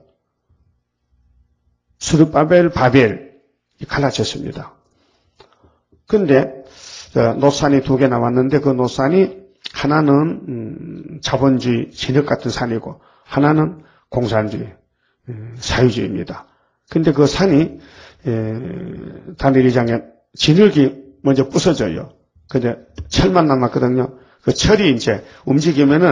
스룹바벨, 바벨 갈라졌습니다. 근데 어, 노산이 두 개 나왔는데 그 노산이 하나는 음, 자본주의, 진흙 같은 산이고 하나는 공산주의, 예, 사유주의입니다. 근데 그 산이 예, 다니엘 이 장에 진흙이 먼저 부서져요. 근데 철만 남았거든요. 그 철이 이제 움직이면은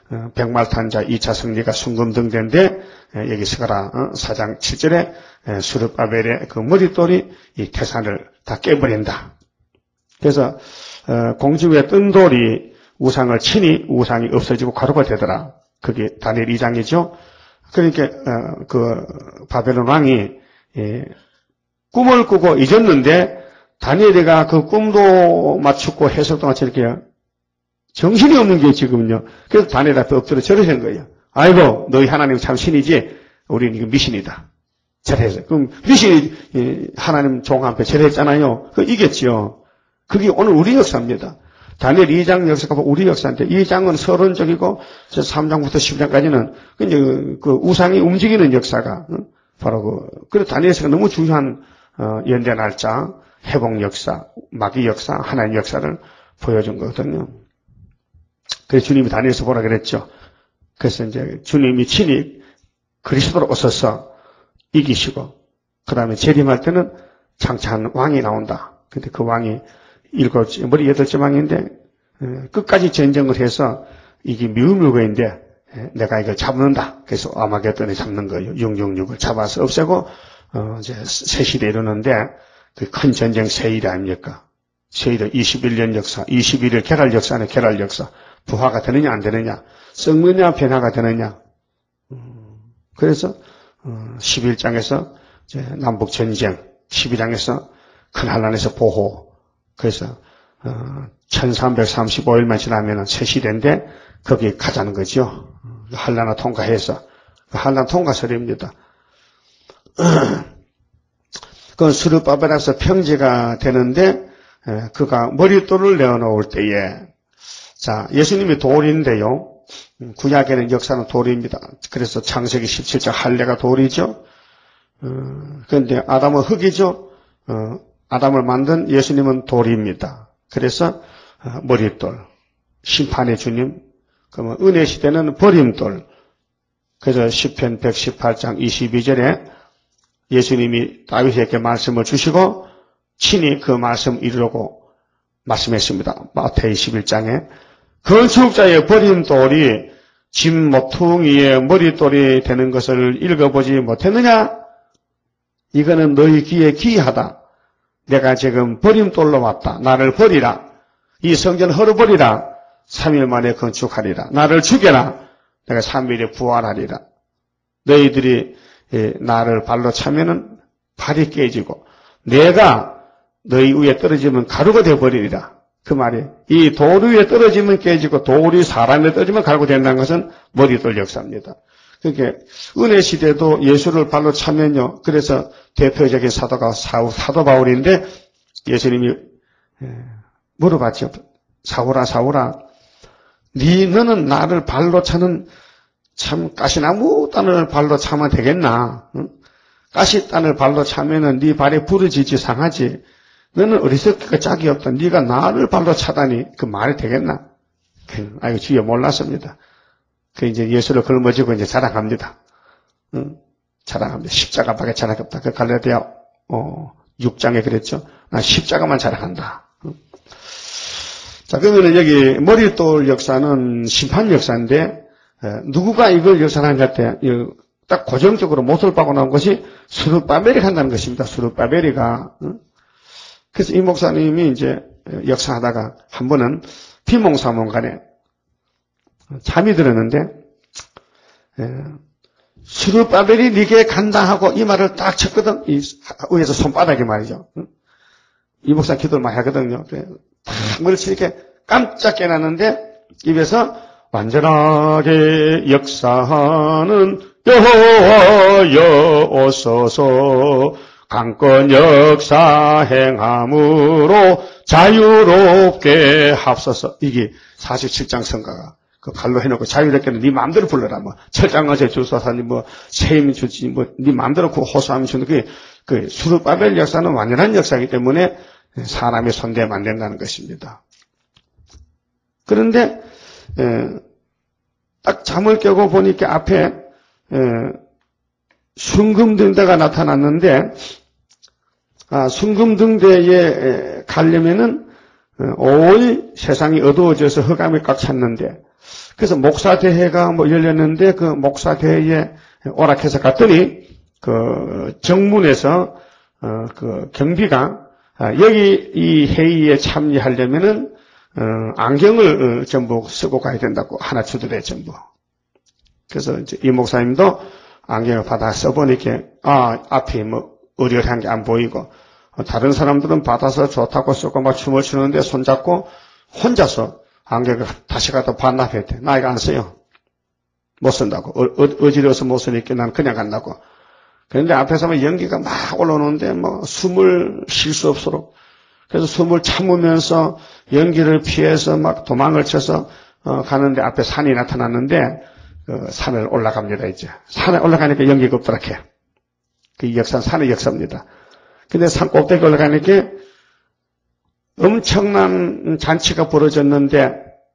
백말탄자 이 차 승리가 순금등대인데 여기 스가랴 사 장 칠 절에 스룹바벨의 그 머릿돌이 이 태산을 다 깨버린다. 그래서 공주 위에 뜬 돌이 우상을 치니 우상이 없어지고 가루가 되더라. 그게 다니엘 이 장이죠. 그러니까 그 바벨론 왕이 꿈을 꾸고 잊었는데 다니엘이가 그 꿈도 맞추고 해석도 맞추고 이렇게 정신이 없는 게 지금요. 그래서 다니엘 앞에 엎드려 절하는 거예요. 아이고 너희 하나님 참 신이지 우리는 이거 미신이다. 절해서 그럼 미신이 하나님 종 앞에 절했잖아요. 그 이겼죠. 그게 오늘 우리 역사입니다. 다니엘 이 장 역사가 우리 역사인데 이 장은 서론적이고 삼 장부터 십 장까지는 그 우상이 움직이는 역사가 바로 그 그래서 다니엘서가 너무 중요한 연대 날짜, 회복 역사, 마귀 역사, 하나님 역사를 보여준 거거든요. 그래서 주님이 다니엘서 보라 그랬죠. 그래서 이제 주님이 친히 그리스도로 오셔서 이기시고 그 다음에 재림할 때는 장차한 왕이 나온다. 근데 그 왕이 일곱, 머리 여덟째 왕인데, 끝까지 전쟁을 해서, 이게 미우무거인데, 내가 이걸 잡는다. 그래서 아마겟돈에 잡는 거예요. 육육육을 잡아서 없애고, 어, 이제 새 시대에 이르는데, 그 큰 전쟁 세일 아닙니까? 세일은 이십일 년 역사, 이십일 일 개랄 역사는 개랄 역사. 부화가 되느냐, 안 되느냐, 썩느냐, 변화가 되느냐. 그래서, 어, 십일 장에서, 이제 남북 전쟁, 십이 장에서 큰 환란에서 보호, 그래서 어, 천삼백삼십오 일만 지나면 새 시대인데 거기에 가자는 거죠. 환란을 통과해서 환란 통과설입니다. 그 스룹바벨에서 평지가 되는데 그가 머릿돌을 내어놓을 때에 자 예수님이 돌인데요. 구약에는 역사는 돌입니다. 그래서 창세기 십칠 장 할례가 돌이죠. 그런데 어, 아담은 흙이죠. 어, 아담을 만든 예수님은 돌입니다. 그래서 머릿돌, 심판의 주님, 그러면 은혜 시대는 버림돌. 그래서 시편 백십팔 장 이십이 절에 예수님이 다윗에게 말씀을 주시고 친히 그 말씀 이루려고 말씀했습니다. 마태복음 이십일 장에 건축자의 버림돌이 집 모퉁이의 머릿돌이 되는 것을 읽어보지 못했느냐? 이거는 너희 귀에 기이하다. 내가 지금 버림돌로 왔다. 나를 버리라. 이 성전 헐어버리라. 삼 일 만에 건축하리라. 나를 죽여라. 내가 삼 일에 부활하리라. 너희들이 나를 발로 차면은 발이 깨지고 내가 너희 위에 떨어지면 가루가 되어버리리라. 그 말이 이 돌 위에 떨어지면 깨지고 돌이 사람에 떨어지면 가루가 된다는 것은 머릿돌 역사입니다. 그러니까 은혜 시대도 예수를 발로 차면요. 그래서 대표적인 사도가 사도 바울인데 예수님이 물어봤죠. 사울아 사울아 네 너는 나를 발로 차는 참 가시나무 단을 발로 차면 되겠나? 응? 가시단을 발로 차면은 네 발에 부러지지 상하지. 너는 어리석기가 짝이 없다. 네가 나를 발로 차다니 그 말이 되겠나? 아이고 주여 몰랐습니다. 그 이제 예수를 걸머지고 이제 자랑합니다. 응? 자랑합니다. 십자가밖에 자랑이 없다. 그 갈라디아 어, 육 장에 그랬죠. 나 십자가만 자랑한다. 응? 자 그러면은 여기 머릿돌 역사는 심판 역사인데 에, 누구가 이걸 역사하는 것 같아? 딱 고정적으로 못을 박고 나온 것이 스룹바벨이 한다는 것입니다. 스룹바벨이가. 응? 그래서 이 목사님이 이제 역사하다가 한 번은 비몽사몽간에 잠이 들었는데 스룹바벨이 네게 간다 하고 이 말을 딱 쳤거든. 이 위에서 손바닥이 말이죠. 이 목사 기도를 많이 하거든요. 딱 머리를 이렇게 깜짝 깨놨는데 입에서 완전하게 역사하는 여호와여 오소서 강권 역사 행함으로 자유롭게 합소서. 이게 사십칠 장 성가가 그 발로 해놓고 자유롭게는 네 마음대로 불러라. 뭐 철장어제 주소사니 뭐 세임 주지 뭐 네 마음대로 그 호소하면 주는 그게 그 스룹바벨 역사는 완전한 역사이기 때문에 사람이 손대면 안 된다는 것입니다. 그런데 에, 딱 잠을 깨고 보니까 앞에 에, 순금등대가 나타났는데 아, 순금등대에 가려면은 오 일 세상이 어두워져서 흑암이 꽉 찼는데 그래서 목사대회가 뭐 열렸는데 그 목사대회에 오락해서 갔더니 그 정문에서 어 그 경비가 아, 여기 이 회의에 참여하려면은 어 안경을 어, 전부 쓰고 가야 된다고 하나 주더래 전부. 그래서 이제 이 목사님도 안경을 받아 써보니까 아 앞이 뭐 어리어리한 게 안 보이고 어, 다른 사람들은 받아서 좋다고 쓰고 막 춤을 추는데 손잡고 혼자서 안경을 다시 갖다 반납해야 돼. 나 이거 안 써요. 못 쓴다고. 어, 어, 어지러워서 못 쓰니까 난 그냥 간다고. 그런데 앞에서 막 연기가 막 올라오는데 뭐 숨을 쉴 수 없도록 그래서 숨을 참으면서 연기를 피해서 막 도망을 쳐서 어, 가는데 앞에 산이 나타났는데 그 산을 올라갑니다 이제. 산에 올라가니까 연기가 없더라 해. 그 역사는 산의 역사입니다. 근데 산 꼭대기 올라가니까 엄청난 잔치가 벌어졌는데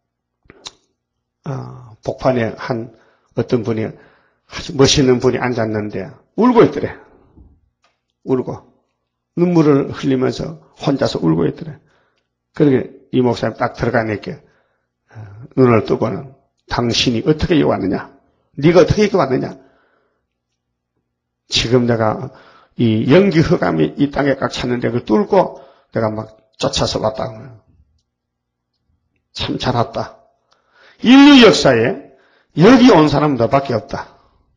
어, 복판에 한 어떤 분이 아주 멋있는 분이 앉았는데 울고 있더래. 울고 눈물을 흘리면서 혼자서 울고 있더래. 그러게 이 목사님 딱 들어가니까 눈을 뜨고는 당신이 어떻게 여기 왔느냐? 네가 어떻게 여기 왔느냐? 지금 내가 이 연기 흑암이 이 땅에 꽉 찼는데 그걸 뚫고 내가 막 쫓아서 왔다고. 참 잘 왔다. 인류 역사에 여기 온 사람은 너밖에 없다.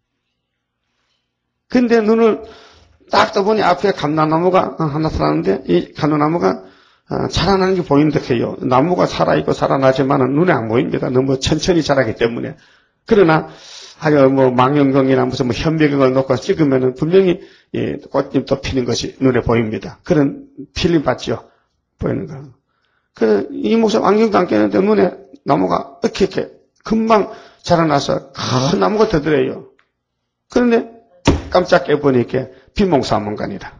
근데 눈을 딱 떠보니 앞에 감나나무가 하나 나타나는데 이 감나나무가 자라나는 게 보인다 해요. 나무가 살아있고 살아나지만은 눈에 안 보입니다. 너무 천천히 자라기 때문에. 그러나 하여 뭐 망연경이나 무슨 뭐 현배경을 놓고 찍으면은 분명히 예, 꽃잎도 피는 것이 눈에 보입니다. 그런 필름 받죠. 보이는 거. 그 이 목사 안경도 안 끼는데 눈에 나무가 이렇게 이렇게 금방 자라나서 큰 나무가 되더래요. 그런데 깜짝 깨보니까 빈몽사문관이다.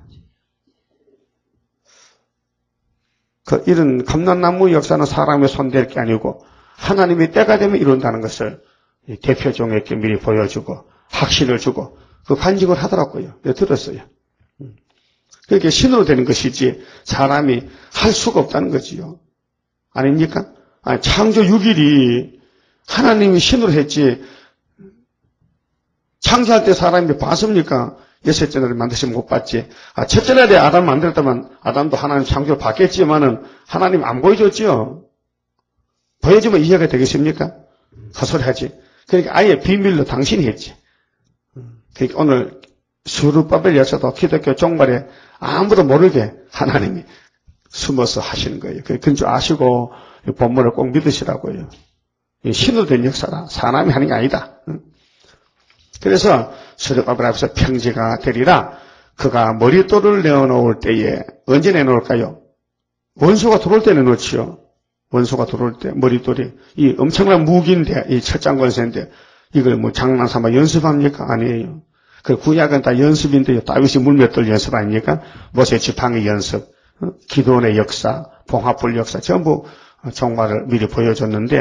그 이런 감난나무 역사는 사람의 손댈 게 아니고 하나님이 때가 되면 이룬다는 것을 대표종에게 미리 보여주고 확신을 주고 그 간직을 하더라고요. 내가 들었어요. 그렇게 신으로 되는 것이지 사람이 할 수가 없다는 거지요. 아닙니까? 아니, 창조 육 일이 하나님이 신으로 했지 창조할 때 사람이 봤습니까? 여섯째 날에 만드시면 못 봤지. 아, 첫째 날에 아담 만들었다면 아담도 하나님 창조를 봤겠지만은 하나님 안 보여줬지요. 보여주면 이해가 되겠습니까? 헛소리 하지. 그러니까 아예 비밀로 당신이 했지. 그러니까 오늘 수르바벨 역사도 기독교 종말에 아무도 모르게 하나님이 숨어서 하시는 거예요. 그건 줄 아시고 본문을 꼭 믿으시라고요. 신으로 된 역사라 사람이 하는 게 아니다. 그래서 수르바벨 앞에서 평지가 되리라. 그가 머릿돌을 내어놓을 때에 언제 내놓을까요? 원수가 들어올 때 내놓지요. 원수가 들어올 때 머릿돌이 이 엄청난 무기인데 이 철장권세인데 이걸 뭐 장난삼아 연습합니까? 아니에요. 그 구약은 다 연습인데요. 다윗이 물맷돌 연습 아닙니까? 모세 지팡이 연습, 기도원의 역사, 봉합불 역사 전부 정말을 미리 보여줬는데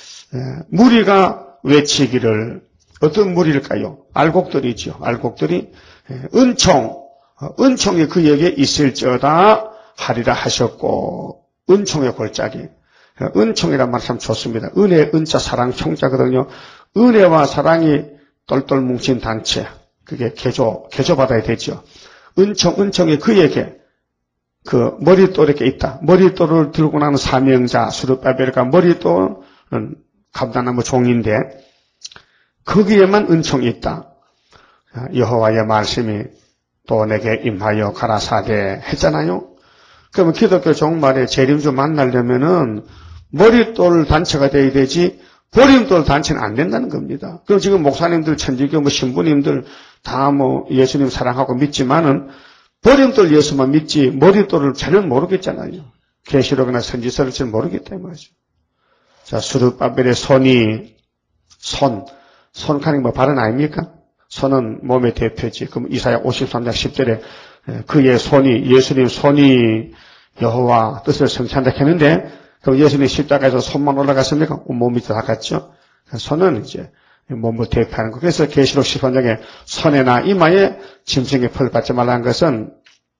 무리가 외치기를 어떤 무리일까요? 알곡들이죠. 알곡들이 은총, 은총이 그에게 있을지어다 하리라 하셨고 은총의 골짜기. 은총이란 말 참 좋습니다. 은혜, 은자, 사랑, 총자거든요. 은혜와 사랑이 똘똘 뭉친 단체. 그게 개조, 개조받아야 되죠. 은총, 은총이 그에게 그 머릿돌에 있다. 머릿돌을 들고 나는 사명자, 수르바벨과 머릿돌은 감나나무 종인데 거기에만 은총이 있다. 여호와의 말씀이 또 내게 임하여 가라사대 했잖아요. 그러면 기독교 종말에 재림주 만나려면은 머릿돌 단체가 돼야 되지 버림돌 단체는 안 된다는 겁니다. 그럼 지금 목사님들, 천주교, 뭐 신부님들 다 뭐 예수님 사랑하고 믿지만은 버림돌 예수만 믿지 머릿돌을 전혀 모르겠잖아요. 계시록이나 선지서를 잘 모르기 때문이죠. 자, 수르바벨의 손이 손, 손카니 뭐 발은 아닙니까? 손은 몸의 대표지. 그럼 이사야 오십삼 장 십 절에 그의 손이 예수님 손이 여호와 뜻을 성취한다 했는데 그럼 예수님 십자가에서 손만 올라갔습니까? 몸이 다 갔죠. 손은 이제 몸을 대표하는 거. 그래서 계시록 십삼 장에 손에나 이마에 짐승의 펄을 받지 말라는 것은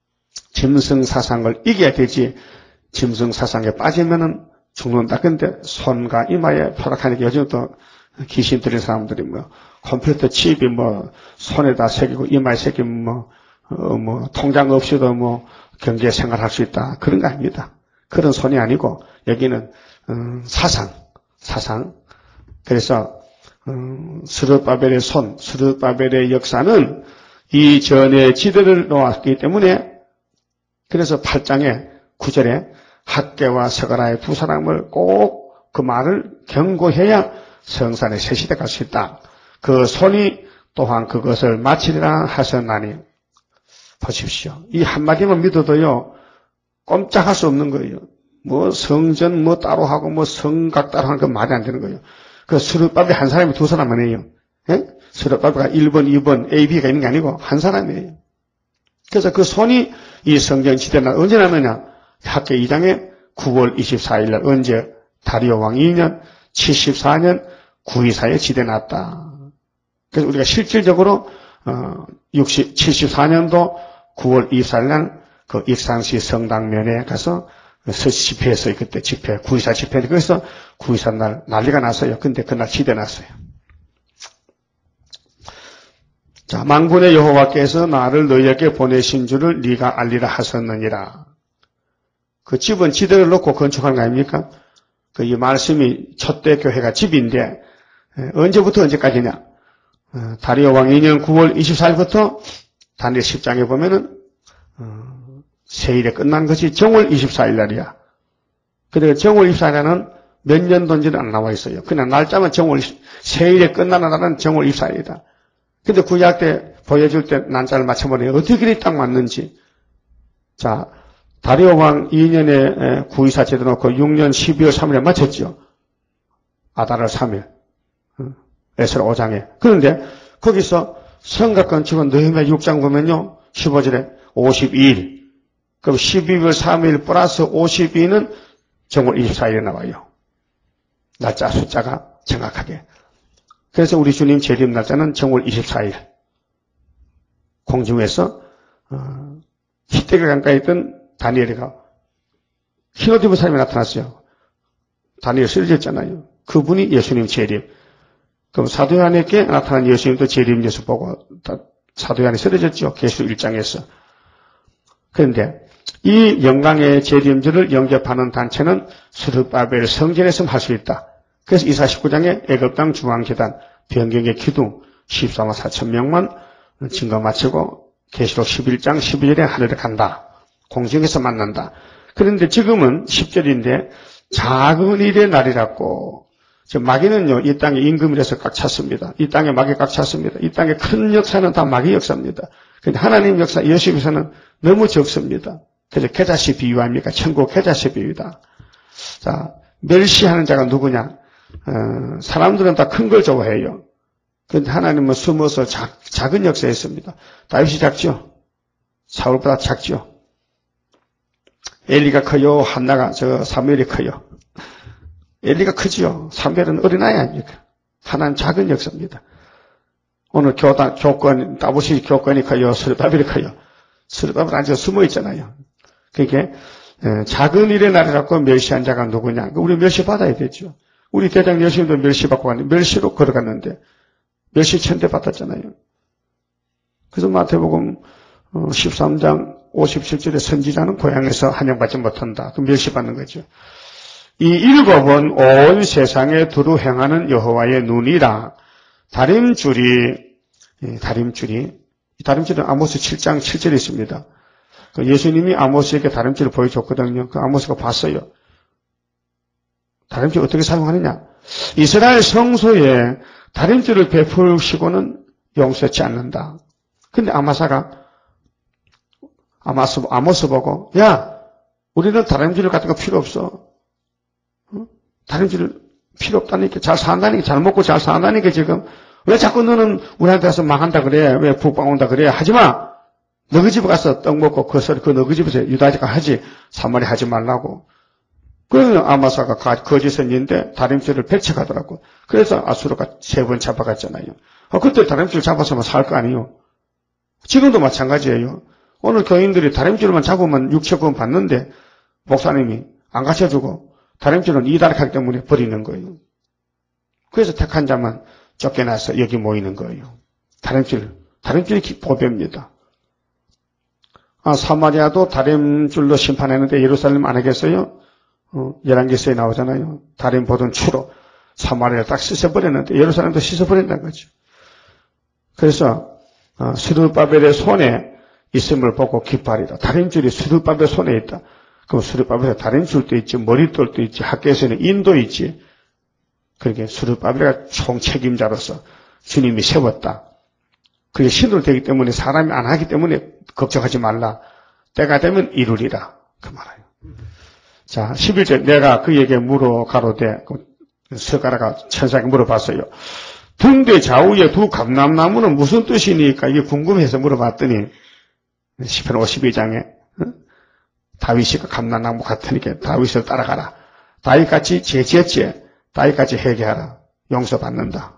짐승 사상을 이겨야 되지 짐승 사상에 빠지면은 죽는다. 근데 손과 이마에 펄락하니까 요즘 또 귀신 들린 사람들이 뭐 컴퓨터 칩이 뭐 손에다 새기고 이마에 새기면 뭐, 어, 뭐 통장 없이도 뭐 경제 생활할 수 있다. 그런 거 아닙니다. 그런 손이 아니고 여기는 음, 사상, 사상. 그래서 음, 스룹바벨의 손, 스룹바벨의 역사는 이전의 지도를 놓았기 때문에 그래서 팔 장의 구 절에 학개와 서가라의 두 사람을 꼭 그 말을 경고해야 성산에 새 시대 갈 수 있다. 그 손이 또한 그것을 마치리라 하셨나니 보십시오. 이 한마디만 믿어도요 꼼짝할 수 없는 거예요. 뭐 성전 뭐 따로 하고 뭐 성각 따로 하는 건 말이 안 되는 거예요. 그 스룹바벨 한 사람이 두 사람 아니에요. 예? 스룹바벨가 일 번, 이 번, A, B가 있는 게 아니고 한 사람이에요. 그래서 그 손이 이 성전 지대날 언제 나느냐? 학개 이 장에 구월 이십사일 날 언제? 다리오 왕 이 년 칠십사 년 구이사에 지대 났다. 그래서 우리가 실질적으로 어 육십, 칠십사 년도 구월 이십사일 날 그 익산시 성당면에 가서 집회했어요. 그때 집회, 구이사 집회. 그래서 구이사 날 난리가 났어요. 근데 그날 지대 났어요. 자, 만군의 여호와께서 나를 너희에게 보내신 줄을 네가 알리라 하셨느니라. 그 집은 지대를 놓고 건축하는 거 아닙니까? 그 이 말씀이 첫대 교회가 집인데 언제부터 언제까지냐? 다리오 왕 이 년 구월 이십사일부터 다니엘 십 장에 보면은 세일에 끝난 것이 정월 이십사일 날이야. 그래서 정월 이십사일 날은 몇 년도인지는 안 나와 있어요. 그냥 날짜만 정월 세일에 끝나는 날은 정월 이십사일이다. 근데 구약 때 보여줄 때 날짜를 맞춰보니 어떻게 딱 맞는지. 자, 다리오 왕 이 년에 구이사 제도 놓고 육 년 십이월 삼일에 맞췄죠. 아달월 삼 일. 에스라 오 장에. 그런데 거기서 성곽 건축은 느헤미야 육 장 보면요. 십오 절에 오십이 일. 그럼 십이월 삼 일 플러스 오십이는 정월 이십사일에 나와요. 날짜 숫자가 정확하게. 그래서 우리 주님 재림 날짜는 정월 이십사일. 공중에서 어, 히데가 가까이 있던 다니엘이가 흰옷 입은 사람이 나타났어요. 다니엘 쓰러졌잖아요. 그분이 예수님 재림. 그럼 사도 요한에게 나타난 예수님도 재림 예수 보고 사도 요한이 쓰러졌죠. 계시록 일 장에서. 그런데 이 영광의 재림절을 영접하는 단체는 스룹바벨 성전에서만 할 수 있다. 그래서 이사 십구 장에 애굽 땅 중앙계단 변경의 기둥 십사만 사천 명만 증거 마치고 계시록 십일 장 십이 절에 하늘에 간다. 공중에서 만난다. 그런데 지금은 십 절인데 작은 일의 날이라고. 마귀는요, 이 땅에 임금이라서 꽉 찼습니다. 이 땅에 마귀 꽉 찼습니다. 이 땅에 큰 역사는 다 마귀 역사입니다. 그런데 하나님 역사, 예수께서는 너무 적습니다. 그래서 계자씨 비유합니까? 천국 계자씨 비유다. 자, 멸시하는 자가 누구냐? 어, 사람들은 다 큰 걸 좋아해요. 그런데 하나님은 숨어서 작, 작은 역사였습니다. 다윗이 작죠? 사울보다 작죠? 엘리가 커요? 한나가, 저, 사무엘이 커요? 엘리가 크지요? 사무엘은 어린아이 아닙니까? 하나는 작은 역사입니다. 오늘 교단, 교권, 다보시 교권이 커요? 스룹바벨이 커요? 스룹바벨 앉아 숨어 있잖아요. 그러니까, 작은 일의 날이라고 멸시한 자가 누구냐? 우리 멸시받아야 되죠. 우리 대장 예수님도 멸시받고 갔는데, 멸시로 걸어갔는데, 멸시 천대 받았잖아요. 그래서 마태복음 십삼 장 오십칠 절에 선지자는 고향에서 환영받지 못한다. 그 멸시받는 거죠. 이 일곱은 온 세상에 두루 행하는 여호와의 눈이라. 다림줄이, 다림줄이, 이 다림줄은 아모스 칠 장 칠 절에 있습니다. 예수님이 아모스에게 다림줄을 보여줬거든요. 그 아모스가 봤어요. 다림줄 어떻게 사용하느냐? 이스라엘 성소에 다림줄을 베푸시고는 용서치 않는다. 근데 아마사가 아마스, 아모스 보고, 야, 우리는 다림줄 같은 거 필요 없어. 어? 다림줄 필요 없다니까, 잘 산다니까, 잘 먹고 잘 산다니까, 지금. 왜 자꾸 너는 우리한테 가서 망한다 그래? 왜 북방 온다 그래? 하지 마! 너희 집에 가서 떡 먹고, 그 소리, 그 너희 집에서 유다지가 하지, 사마리 하지 말라고. 그러면 아마사가 거짓 선지인데 다림줄을 배척하더라고. 그래서 아수르가 세 번 잡아갔잖아요. 아, 그때 다림줄 잡았으면 살 거 아니에요. 지금도 마찬가지예요. 오늘 교인들이 다림줄만 잡으면 육천권 받는데 목사님이 안 가르쳐주고 다림줄은 이달하기 때문에 버리는 거예요. 그래서 택한 자만 쫓겨나서 여기 모이는 거예요. 다림줄, 다림줄이 보배입니다. 아, 사마리아도 다림줄로 심판했는데 예루살렘 안 하겠어요? 어, 열왕기서에 나오잖아요. 다림 보던 추로 사마리아를 딱 씻어버렸는데 예루살렘도 씻어버린다는 거죠. 그래서 어, 스룹바벨의 손에 있음을 보고 기뻐하리라. 다림줄이 스룹바벨 손에 있다. 그럼 스룹바벨에 다림줄도 있지, 머릿돌도 있지, 학교에서는 인도 있지. 그렇게 스룹바벨가 총책임자로서 주님이 세웠다. 그게 신으로 되기 때문에 사람이 안 하기 때문에 걱정하지 말라. 때가 되면 이루리라. 그 말이에요. 자, 십일 절 내가 그에게 물어 가로되 스가랴가 천사에게 물어봤어요. 등대 좌우에 두 감람나무는 무슨 뜻이니까 이게 궁금해서 물어봤더니 시편 오십이 장에 어? 다윗이 감람나무 같으니까 다윗을 따라가라. 다윗같이 제지했지. 다윗같이 회개하라. 용서받는다.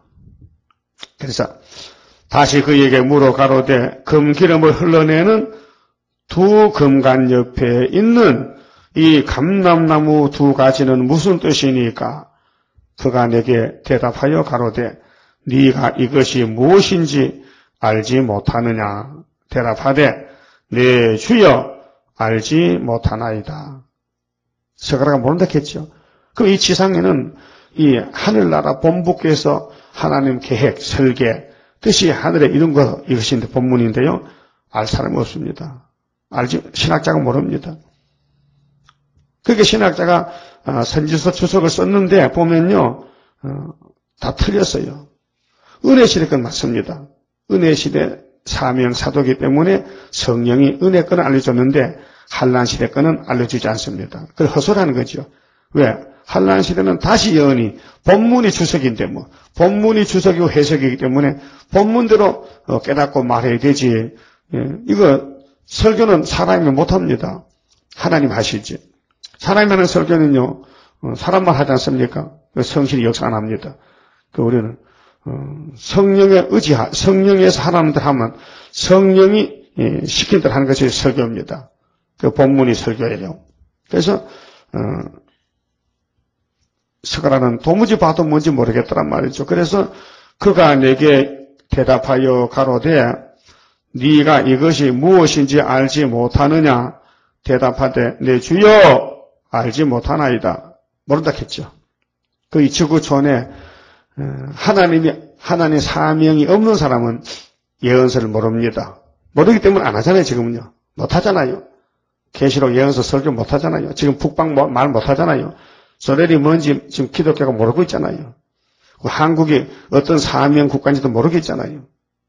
그래서 다시 그에게 물어 가로되 금기름을 흘러내는 두 금간 옆에 있는 이 감람나무 두 가지는 무슨 뜻이니까? 그가 내게 대답하여 가로되 네가 이것이 무엇인지 알지 못하느냐? 대답하되 네 주여 알지 못하나이다. 스가랴가 모른다 했죠. 그럼 이 지상에는 이 하늘나라 본부께서 하나님 계획, 설계, 뜻이 하늘에 이룬 것, 이것인데 본문인데요. 알 사람이 없습니다. 알지, 신학자가 모릅니다. 그렇게 신학자가 선지서 주석을 썼는데 보면요. 다 틀렸어요. 은혜 시대 건 맞습니다. 은혜 시대 사명 사도이기 때문에 성령이 은혜 건을 알려줬는데 한란 시대 건은 알려주지 않습니다. 그걸 허술하는 거죠. 왜? 한란 시대는 다시 여언이 본문이 주석인데 뭐 본문이 주석이고 해석이기 때문에 본문대로 깨닫고 말해야 되지. 이거 설교는 사람이 못합니다. 하나님 하시지. 사람이 하는 설교는요 사람만 하지 않습니까? 성신이 역사 안 합니다. 그 우리는 성령에 의지하 성령에서 하나님들 하면 성령이 시킨 대로 하는 것이 설교입니다. 그 본문이 설교예요. 그래서 어, 스가랴는 도무지 봐도 뭔지 모르겠더란 말이죠. 그래서 그가 내게 대답하여 가로되 네가 이것이 무엇인지 알지 못하느냐? 대답하되 내 주여 알지 못하나이다. 모른다 했죠. 그 이 지구촌에 하나님이 하나님의 사명이 없는 사람은 예언서를 모릅니다. 모르기 때문에 안 하잖아요. 지금은요. 못하잖아요. 계시록 예언서 설교 못하잖아요. 지금 북방 말 못하잖아요. 소련이 뭔지 지금 기독교가 모르고 있잖아요. 한국이 어떤 사명 국가인지도 모르겠잖아요.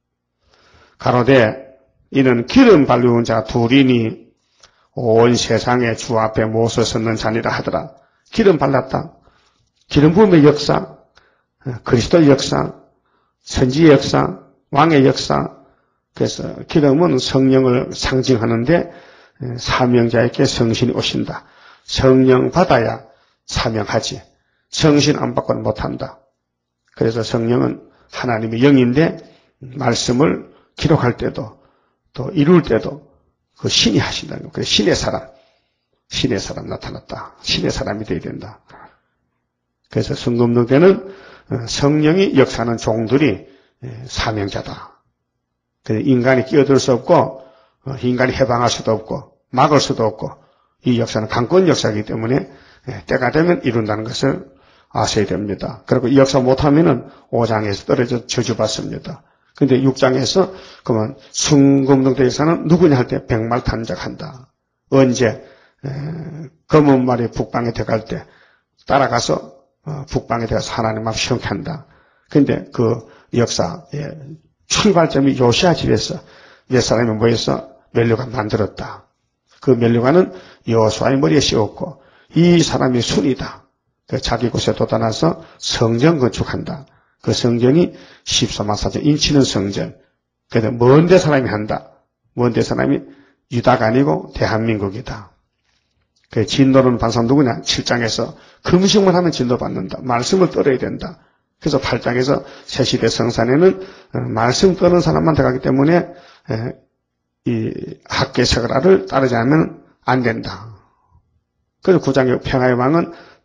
가로되 이는 기름 발리운 자 둘이니 온 세상에 주 앞에 모서 섰는 자니라 하더라. 기름 발랐다. 기름 부음의 역사, 그리스도의 역사, 선지의 역사, 왕의 역사. 그래서 기름은 성령을 상징하는데 사명자에게 성신이 오신다. 성령 받아야 사명하지. 성신 안 받고는 못한다. 그래서 성령은 하나님의 영인데 말씀을 기록할 때도 또 이룰 때도 그 신이 하신다는 거예요. 그래서 신의 사람, 신의 사람 나타났다. 신의 사람이 되어야 된다. 그래서 순금동 때는 성령이 역사하는 종들이 사명자다. 그래서 인간이 끼어들 수 없고 인간이 해방할 수도 없고 막을 수도 없고 이 역사는 강권 역사이기 때문에 때가 되면 이룬다는 것을 아셔야 됩니다. 그리고 이 역사 못하면은 오 장에서 떨어져 저주받습니다. 근데 육 장에서 그러면 순금동대 역사는 누구냐 할 때 백말탄작한다. 언제 에, 검은 말이 북방에 들어갈 때 따라가서 어, 북방에 들어가서 하나님 앞 시험한다. 근데 그 역사의 출발점이 요시아 집에서 몇 사람이 모여서 멸류관 만들었다. 그 멸류관은 여호수아의 머리에 씌웠고 이 사람이 순이다. 그 자기 곳에 돋아나서 성전 건축한다. 그 성전이 십사만 사천 인치는 성전. 그래서 먼데 사람이 한다. 먼데 사람이 유다가 아니고 대한민국이다. 그 진도는 반사 누구냐? 칠 장에서 금식만 하면 진도 받는다. 말씀을 떨어야 된다. 그래서 팔 장에서 새시대 성산에는 말씀 떠는 사람만 들어가기 때문에 이 학계 서가라를 따르지 않으면 안 된다. 그래서 구 장의 평화의 왕은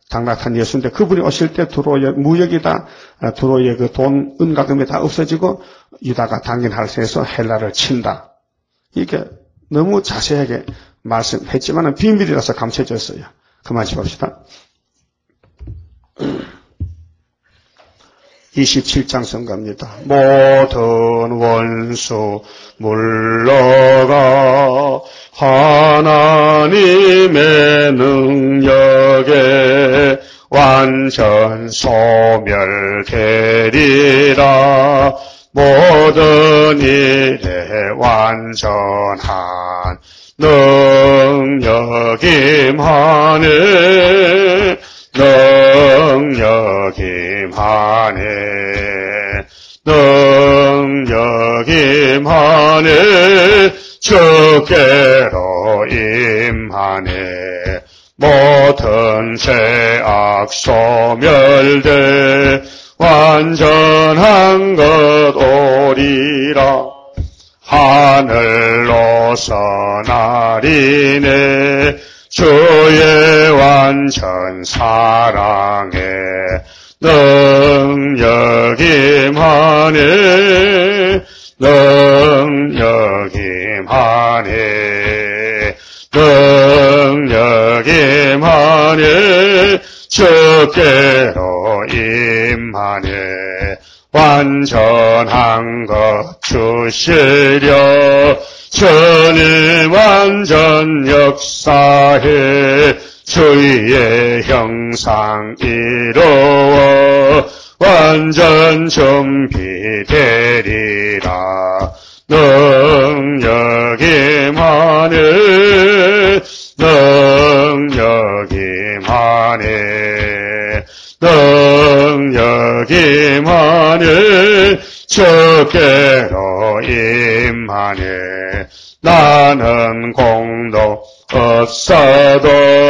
당락한 예수인데 그분이 오실 때 두로의 무역이다, 두로의 그 돈, 은가금이 다 없어지고 유다가 당긴할세에서 헬라를 친다. 이게 너무 자세하게 말씀했지만은 비밀이라서 감춰졌어요. 그만 짚읍시다. 이십칠 장 선가입니다. 모든 원수 물러가 하나님의 능력에 완전 소멸되리라. 모든 일에 완전한 능력 임하네. 능력 임하네. 능력 임하네. 주께로 임하네. 모든 죄악 소멸돼 완전한 것 오리라. 하늘로서 나리네. 주의 완전 사랑에 능력 임하네. 능력 임하네. 능력 임하네. 주께로 임하네. 완전한 것 주시려. 주님 완전 역사해. 주의 형상 이루어 완전 준비되리라. 능력 임하네. 능력 임하네. 능력 임하네. 주께로 임하네. 나는 공도 없어도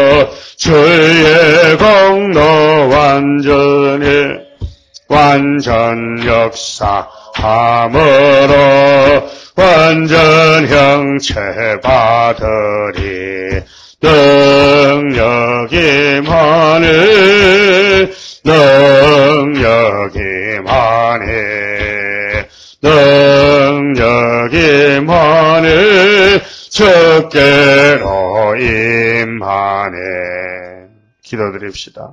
주의 공도 완전히 완전 역사함으로 완전 형체 받으리. 능력 임하네. 능력 임하네. 능력 임하네. 주께로 임하네. 기도드립시다.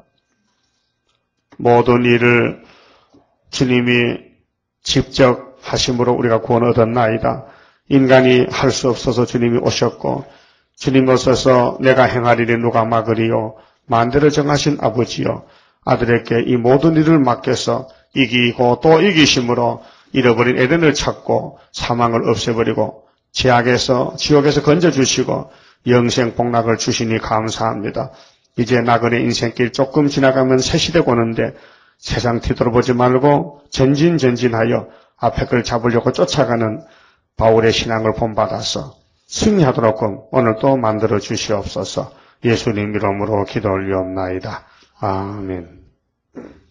모든 일을 주님이 직접 하심으로 우리가 구원 얻었나이다. 인간이 할 수 없어서 주님이 오셨고 주님 오셔서 내가 행하리니 누가 막으리요. 만대를 정하신 아버지요. 아들에게 이 모든 일을 맡겨서 이기고 또 이기심으로 잃어버린 에덴을 찾고 사망을 없애버리고 죄악에서 지옥에서 건져주시고 영생 복락을 주시니 감사합니다. 이제 나그네 인생길 조금 지나가면 새 시대가 오는데 세상 뒤돌아보지 말고 전진전진하여 앞에 걸 잡으려고 쫓아가는 바울의 신앙을 본받아서 승리하도록 오늘도 만들어 주시옵소서. 예수님 이름으로 기도 올리옵나이다. 아멘.